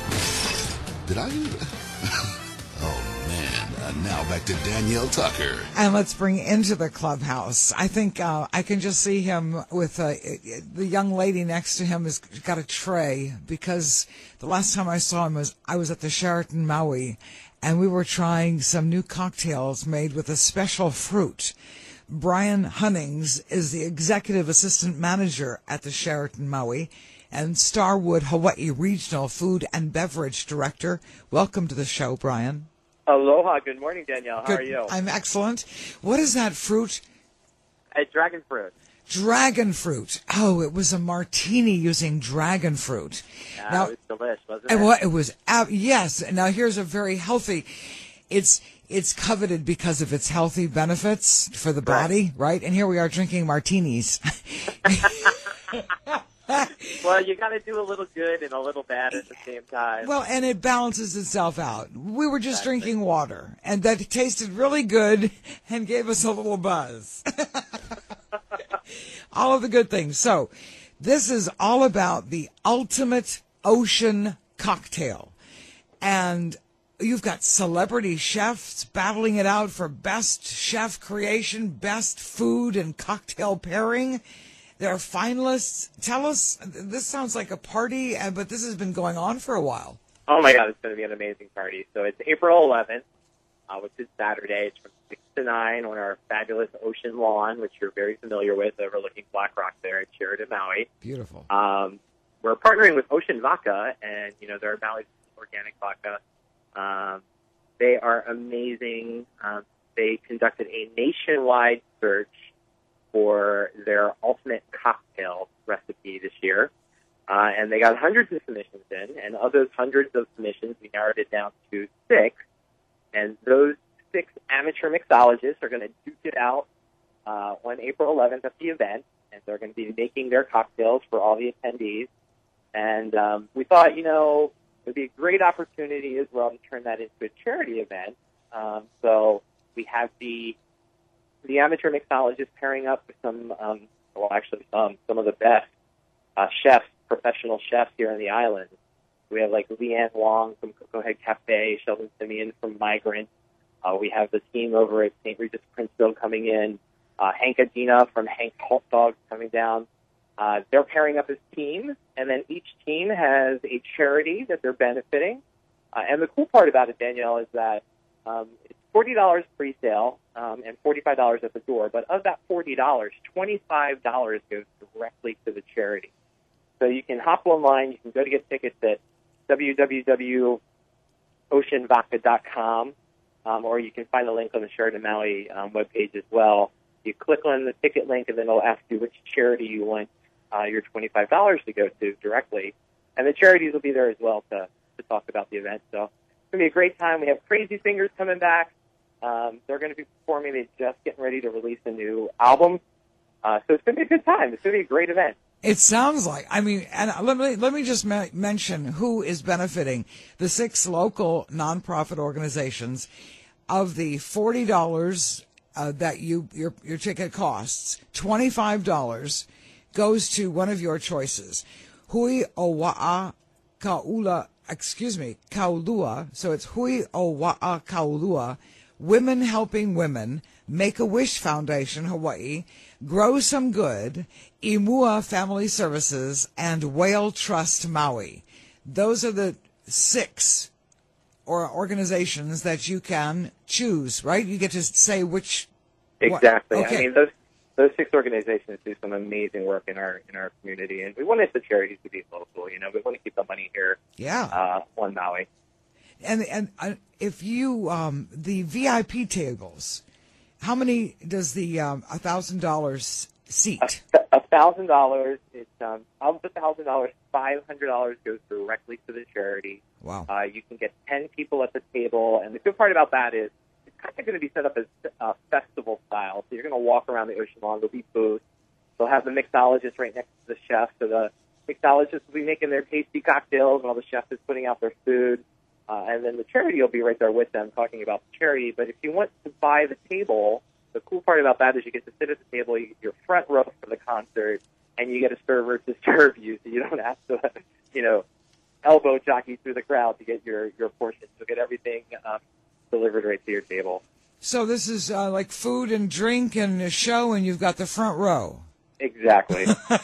Did I do that? Oh, man. Uh, now back to Danielle Tucker. And let's bring into the clubhouse. I think uh, I can just see him with uh, the young lady next to him has got a tray, because the last time I saw him was I was at the Sheraton Maui, and we were trying some new cocktails made with a special fruit. Brian Hunnings is the executive assistant manager at the Sheraton Maui and Starwood Hawaii Regional Food and Beverage Director. Welcome to the show, Brian. Aloha. Good morning, Danielle. How Good. are you? I'm excellent. What is that fruit? It's dragon fruit. Dragon fruit. Oh, it was a martini using dragon fruit. Yeah, now, it was delicious, wasn't it? it? Well, it was, uh, yes. Now, here's a very healthy, it's it's coveted because of its healthy benefits for the body, right? right? And here we are drinking martinis. Well, you got to do a little good and a little bad at the same time. Well, and it balances itself out. We were just exactly. drinking water, and that tasted really good and gave us a little buzz. All of the good things. So this is all about the ultimate ocean cocktail. And you've got celebrity chefs battling it out for best chef creation, best food and cocktail pairing. There are finalists. Tell us, this sounds like a party, but this has been going on for a while. Oh, my God, it's going to be an amazing party. So it's April eleventh, uh, which is Saturday. It's from six to nine on our fabulous ocean lawn, which you're very familiar with, overlooking Black Rock there at Sheraton Maui. Beautiful. Um, we're partnering with Ocean Vodka, and, you know, they're Maui's organic vodka. Um, they are amazing. Um, they conducted a nationwide search for their ultimate cocktail recipe this year. Uh, and they got hundreds of submissions in, and of those hundreds of submissions, we narrowed it down to six. And those six amateur mixologists are going to duke it out uh, on April eleventh at the event, and they're going to be making their cocktails for all the attendees. And um, we thought, you know, it would be a great opportunity as well to turn that into a charity event. Um, so we have the the amateur mixologists pairing up with some, um, well, actually some, some of the best uh, chefs, professional chefs here in the island. We have like Leanne Wong from Cocoa Head Cafe, Sheldon Simeon from Migrant. Uh, we have the team over at Saint Regis Princeville coming in. Uh, Hank Adina from Hank's Hot Dogs coming down. Uh, they're pairing up as teams, and then each team has a charity that they're benefiting. Uh, and the cool part about it, Danielle, is that um, it's forty dollars pre-sale um, and forty-five dollars at the door. But of that forty dollars, twenty-five dollars goes directly to the charity. So you can hop online. You can go to get tickets at w w w dot ocean vodka dot com, um, or you can find the link on the Sheraton Maui um, webpage as well. You click on the ticket link, and then it'll ask you which charity you want uh, your twenty-five dollars to go to directly. And the charities will be there as well to, to talk about the event. So it's going to be a great time. We have Crazy Fingers coming back. Um, they're going to be performing. They're just getting ready to release a new album. Uh, so it's going to be a good time. It's going to be a great event. It sounds like. I mean, and let me let me just ma- mention who is benefiting. The six local nonprofit organizations. Of the forty dollars uh, that you your your ticket costs, twenty-five dollars goes to one of your choices. Hui Owa'a Kaula, excuse me, Kaulua. So it's Hui Owa'a Kaulua, Women Helping Women, Make-A-Wish Foundation, Hawaii, Grow Some Good, Imua Family Services, and Whale Trust Maui. Those are the six or organizations that you can choose, right? You get to say which. Exactly. Okay. I mean, those those six organizations do some amazing work in our in our community, and we wanted the charities to be local. You know, we want to keep the money here. Yeah. Uh, on Maui. And and uh, if you um, the V I P tables, how many does the um, a thousand dollars seat? A thousand dollars. It's um, of the thousand dollars, five hundred dollars goes directly to the charity. Wow. Uh, you can get ten people at the table, and the good part about that is it's kind of going to be set up as uh, festival style. So you're going to walk around the ocean lawn. There'll be booths. They'll have the mixologist right next to the chef. So the mixologist will be making their tasty cocktails while the chef is putting out their food. Uh, and then the charity will be right there with them talking about the charity. But if you want to buy the table, the cool part about that is you get to sit at the table, you get your front row for the concert, and you get a server to serve you, so you don't have to, you know, elbow jockey through the crowd to get your, your portion. You'll get everything um, delivered right to your table. So this is uh, like food and drink and a show, and you've got the front row. Exactly.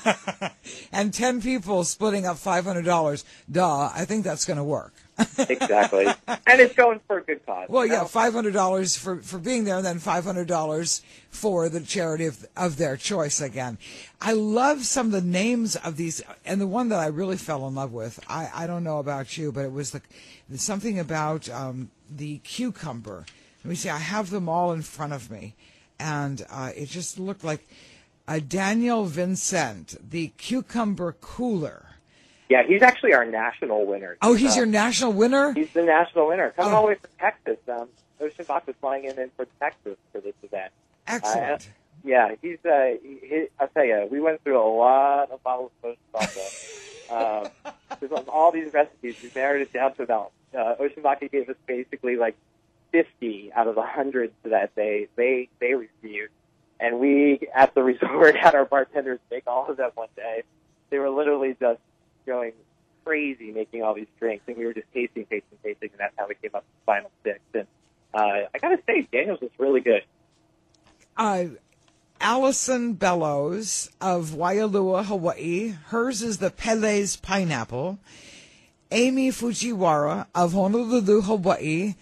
And ten people splitting up five hundred dollars. Duh, I think that's going to work. Exactly. And it's going for a good cause. Well, you know? yeah, five hundred dollars for, for being there, and then five hundred dollars for the charity of, of their choice again. I love some of the names of these, and the one that I really fell in love with, I, I don't know about you, but it was the something about um, the cucumber. Let me see, I have them all in front of me, and uh, it just looked like a Daniel Vincent, the cucumber cooler. Yeah, he's actually our national winner. Oh, he's uh, your national winner? He's the national winner. Coming Oh. all the way from Texas. Um, Ocean Box is flying in, in for Texas for this event. Excellent. Uh, yeah, he's, uh, he, he, I'll tell you, we went through a lot of bottles of Ocean Vodka. um, there's on all these recipes, we narrowed it down to about, uh, Ocean Vodka gave us basically like fifty out of the hundreds that they, they, they reviewed. And we, at the resort, had our bartenders make all of them one day. They were literally just going crazy making all these drinks, and we were just tasting, tasting, tasting, and that's how we came up with the final six. And uh, I gotta say, Daniel's was really good. Uh, Allison Bellows of Waialua, Hawaii. Hers is the Pele's pineapple. Amy Fujiwara of Honolulu, Hawaii.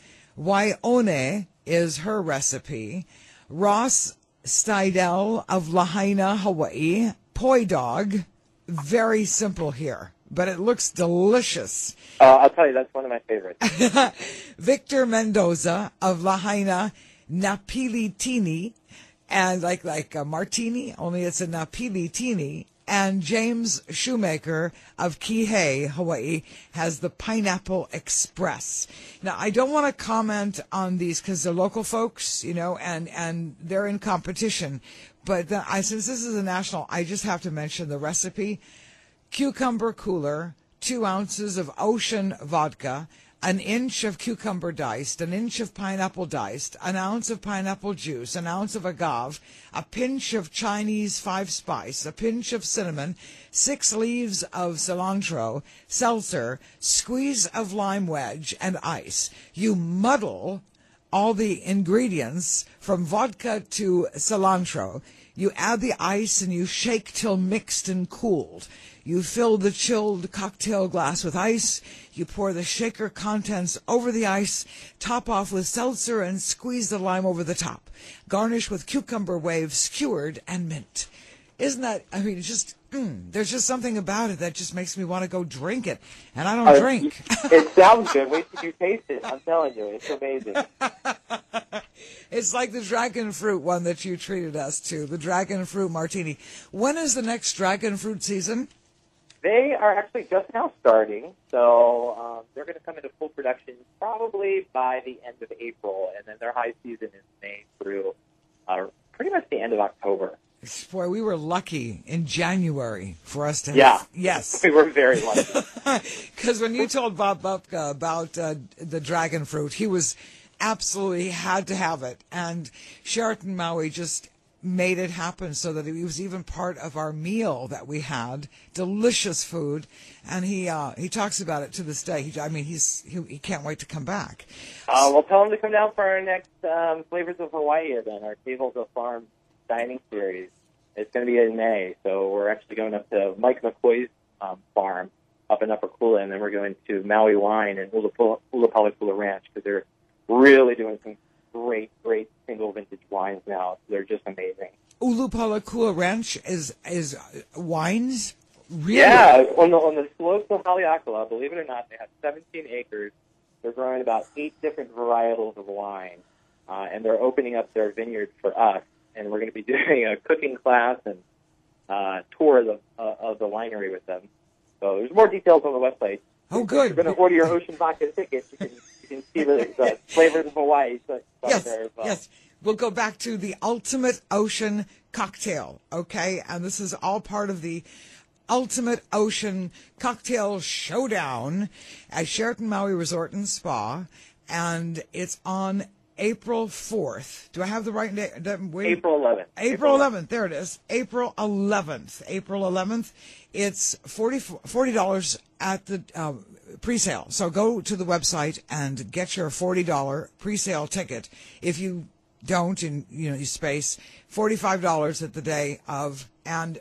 Waione is her recipe. Ross Stidel of Lahaina, Hawaii. Poi dog. Very simple here, but it looks delicious. Uh, I'll tell you, that's one of my favorites. Victor Mendoza of Lahaina, Napilitini, and like like a martini, only it's a Napilitini. And James Shoemaker of Kihei, Hawaii, has the Pineapple Express. Now, I don't want to comment on these because they're local folks, you know, and, and they're in competition. But the, I, since this is a national, I just have to mention the recipe. Cucumber cooler, two ounces of ocean vodka, an inch of cucumber diced, an inch of pineapple diced, an ounce of pineapple juice, an ounce of agave, a pinch of Chinese five spice, a pinch of cinnamon, six leaves of cilantro, seltzer, squeeze of lime wedge, and ice. You muddle all the ingredients from vodka to cilantro. You add the ice and you shake till mixed and cooled. You fill the chilled cocktail glass with ice. You pour the shaker contents over the ice, top off with seltzer, and squeeze the lime over the top. Garnish with cucumber waves, skewered, and mint. Isn't that, I mean, it's just, mm, there's just something about it that just makes me want to go drink it. And I don't Uh, drink. It sounds good. Wait till you taste it. I'm telling you, it's amazing. It's like the dragon fruit one that you treated us to, the dragon fruit martini. When is the next dragon fruit season? They are actually just now starting, so um, they're going to come into full production probably by the end of April, and then their high season is May through uh, pretty much the end of October. Boy, we were lucky in January for us to have. Yeah. Yes. We were very lucky. Because when you told Bob Bupka about uh, the dragon fruit, he was absolutely had to have it. And Sheraton Maui just made it happen so that he was even part of our meal that we had. Delicious food. And he uh, he talks about it to this day. He, I mean, he's he, he can't wait to come back. Uh, we'll tell him to come down for our next um, Flavors of Hawaii event, our Tables of Farm dining series. It's going to be in May, so we're actually going up to Mike McCoy's um, farm up in Upper Kula, and then we're going to Maui Wine and Ulapalakula Ranch, because they're really doing some great, great single vintage wines now. They're just amazing. Ulapalakula Ranch is is wines? Really? Yeah, on the on the slopes of Haleakala, believe it or not, they have seventeen acres. They're growing about eight different varietals of wine, uh, and they're opening up their vineyard for us. And we're going to be doing a cooking class and uh, tour of the, uh, of the winery with them. So there's more details on the website. Oh, good. If you're going to order your Ocean Vodka tickets, you can, you can see the, the Flavors of Hawaii. So Yes, there as well. yes. We'll go back to the Ultimate Ocean Cocktail, okay? And this is all part of the Ultimate Ocean Cocktail Showdown at Sheraton Maui Resort and Spa. And it's on April fourth. Do I have the right date? April eleventh. April eleventh. There it is. April eleventh. April eleventh. It's forty dollars at the uh, pre-sale. So go to the website and get your forty dollars pre-sale ticket. If you don't, and you know, you space forty-five dollars at the day of, and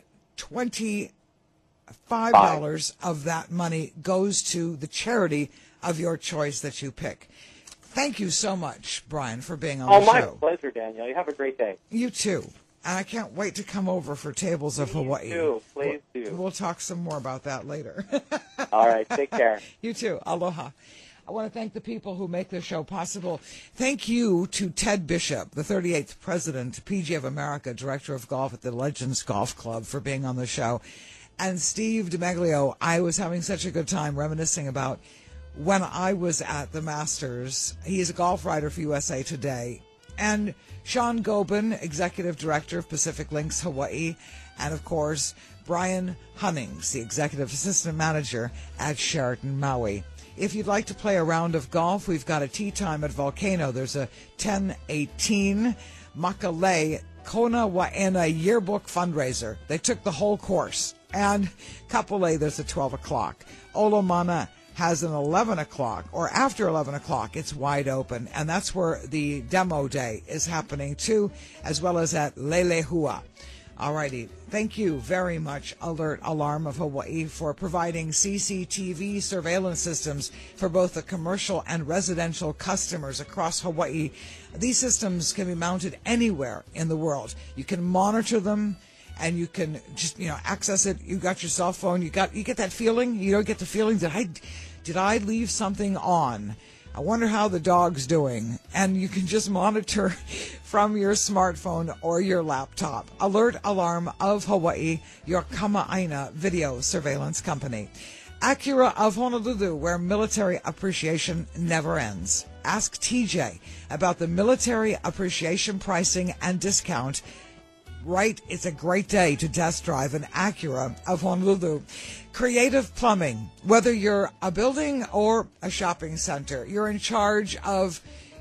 twenty-five dollars of that money goes to the charity of your choice that you pick. Thank you so much, Brian, for being on oh, the show. Oh, my pleasure, Danielle. You have a great day. You too. And I can't wait to come over for Tables of Hawaii. Please do. Please we'll, do. We'll talk some more about that later. All right. Take care. You too. Aloha. I want to thank the people who make this show possible. Thank you to Ted Bishop, the thirty-eighth president, P G A of America, director of golf at the Legends Golf Club, for being on the show. And Steve DiMaglio, I was having such a good time reminiscing about when I was at the Masters. He's a golf writer for U S A Today. And Sean Gobin, executive director of Pacific Links Hawaii. And, of course, Brian Hunnings, the executive assistant manager at Sheraton Maui. If you'd like to play a round of golf, we've got a tee time at Volcano. There's a ten eighteen Makalei Kona Wa'ena yearbook fundraiser. They took the whole course. And Kapolei, there's a twelve o'clock. Olomana has an eleven o'clock, or after eleven o'clock, it's wide open. And that's where the demo day is happening, too, as well as at Lelehua. All righty. Thank you very much, Alert Alarm of Hawaii, for providing C C T V surveillance systems for both the commercial and residential customers across Hawaii. These systems can be mounted anywhere in the world. You can monitor them, and you can just, you know, access it. You got your cell phone. You got, you get that feeling. You don't get the feeling that I, did I leave something on? I wonder how the dog's doing. And you can just monitor from your smartphone or your laptop. Alert Alarm of Hawaii, your Kama'aina video surveillance company. Acura of Honolulu, where military appreciation never ends. Ask T J about the military appreciation pricing and discount. Right, it's a great day to test drive an Acura of Honolulu. Creative Plumbing, whether you're a building or a shopping center, you're in charge of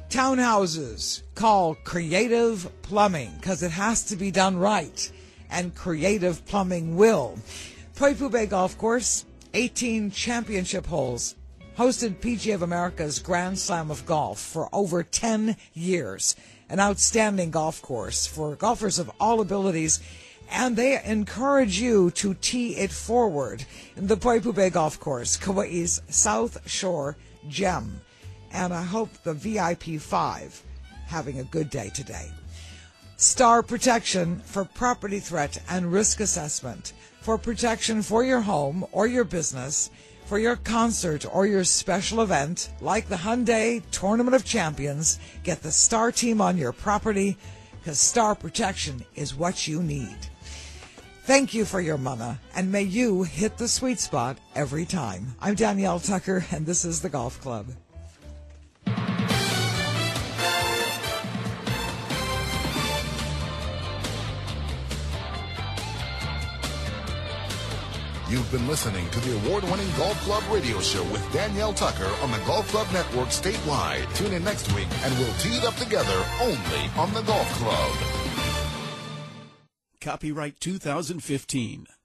townhouses. Call Creative Plumbing, because it has to be done right, and Creative Plumbing will. Poipu Bay Golf Course, eighteen championship holes, hosted P G A of America's Grand Slam of Golf for over ten years. An outstanding golf course for golfers of all abilities, and they encourage you to tee it forward. The Poipu Bay Golf Course, Kauai's South Shore gem. And I hope the V I P five having a good day today. Star Protection for property threat and risk assessment. For protection for your home or your business, for your concert or your special event, like the Hyundai Tournament of Champions, get the Star team on your property, because Star Protection is what you need. Thank you for your mana, and may you hit the sweet spot every time. I'm Danielle Tucker, and this is the Golf Club. You've been listening to the award-winning Golf Club radio show with Danielle Tucker on the Golf Club Network statewide. Tune in next week and we'll tee it up together only on the Golf Club. Copyright two thousand fifteen.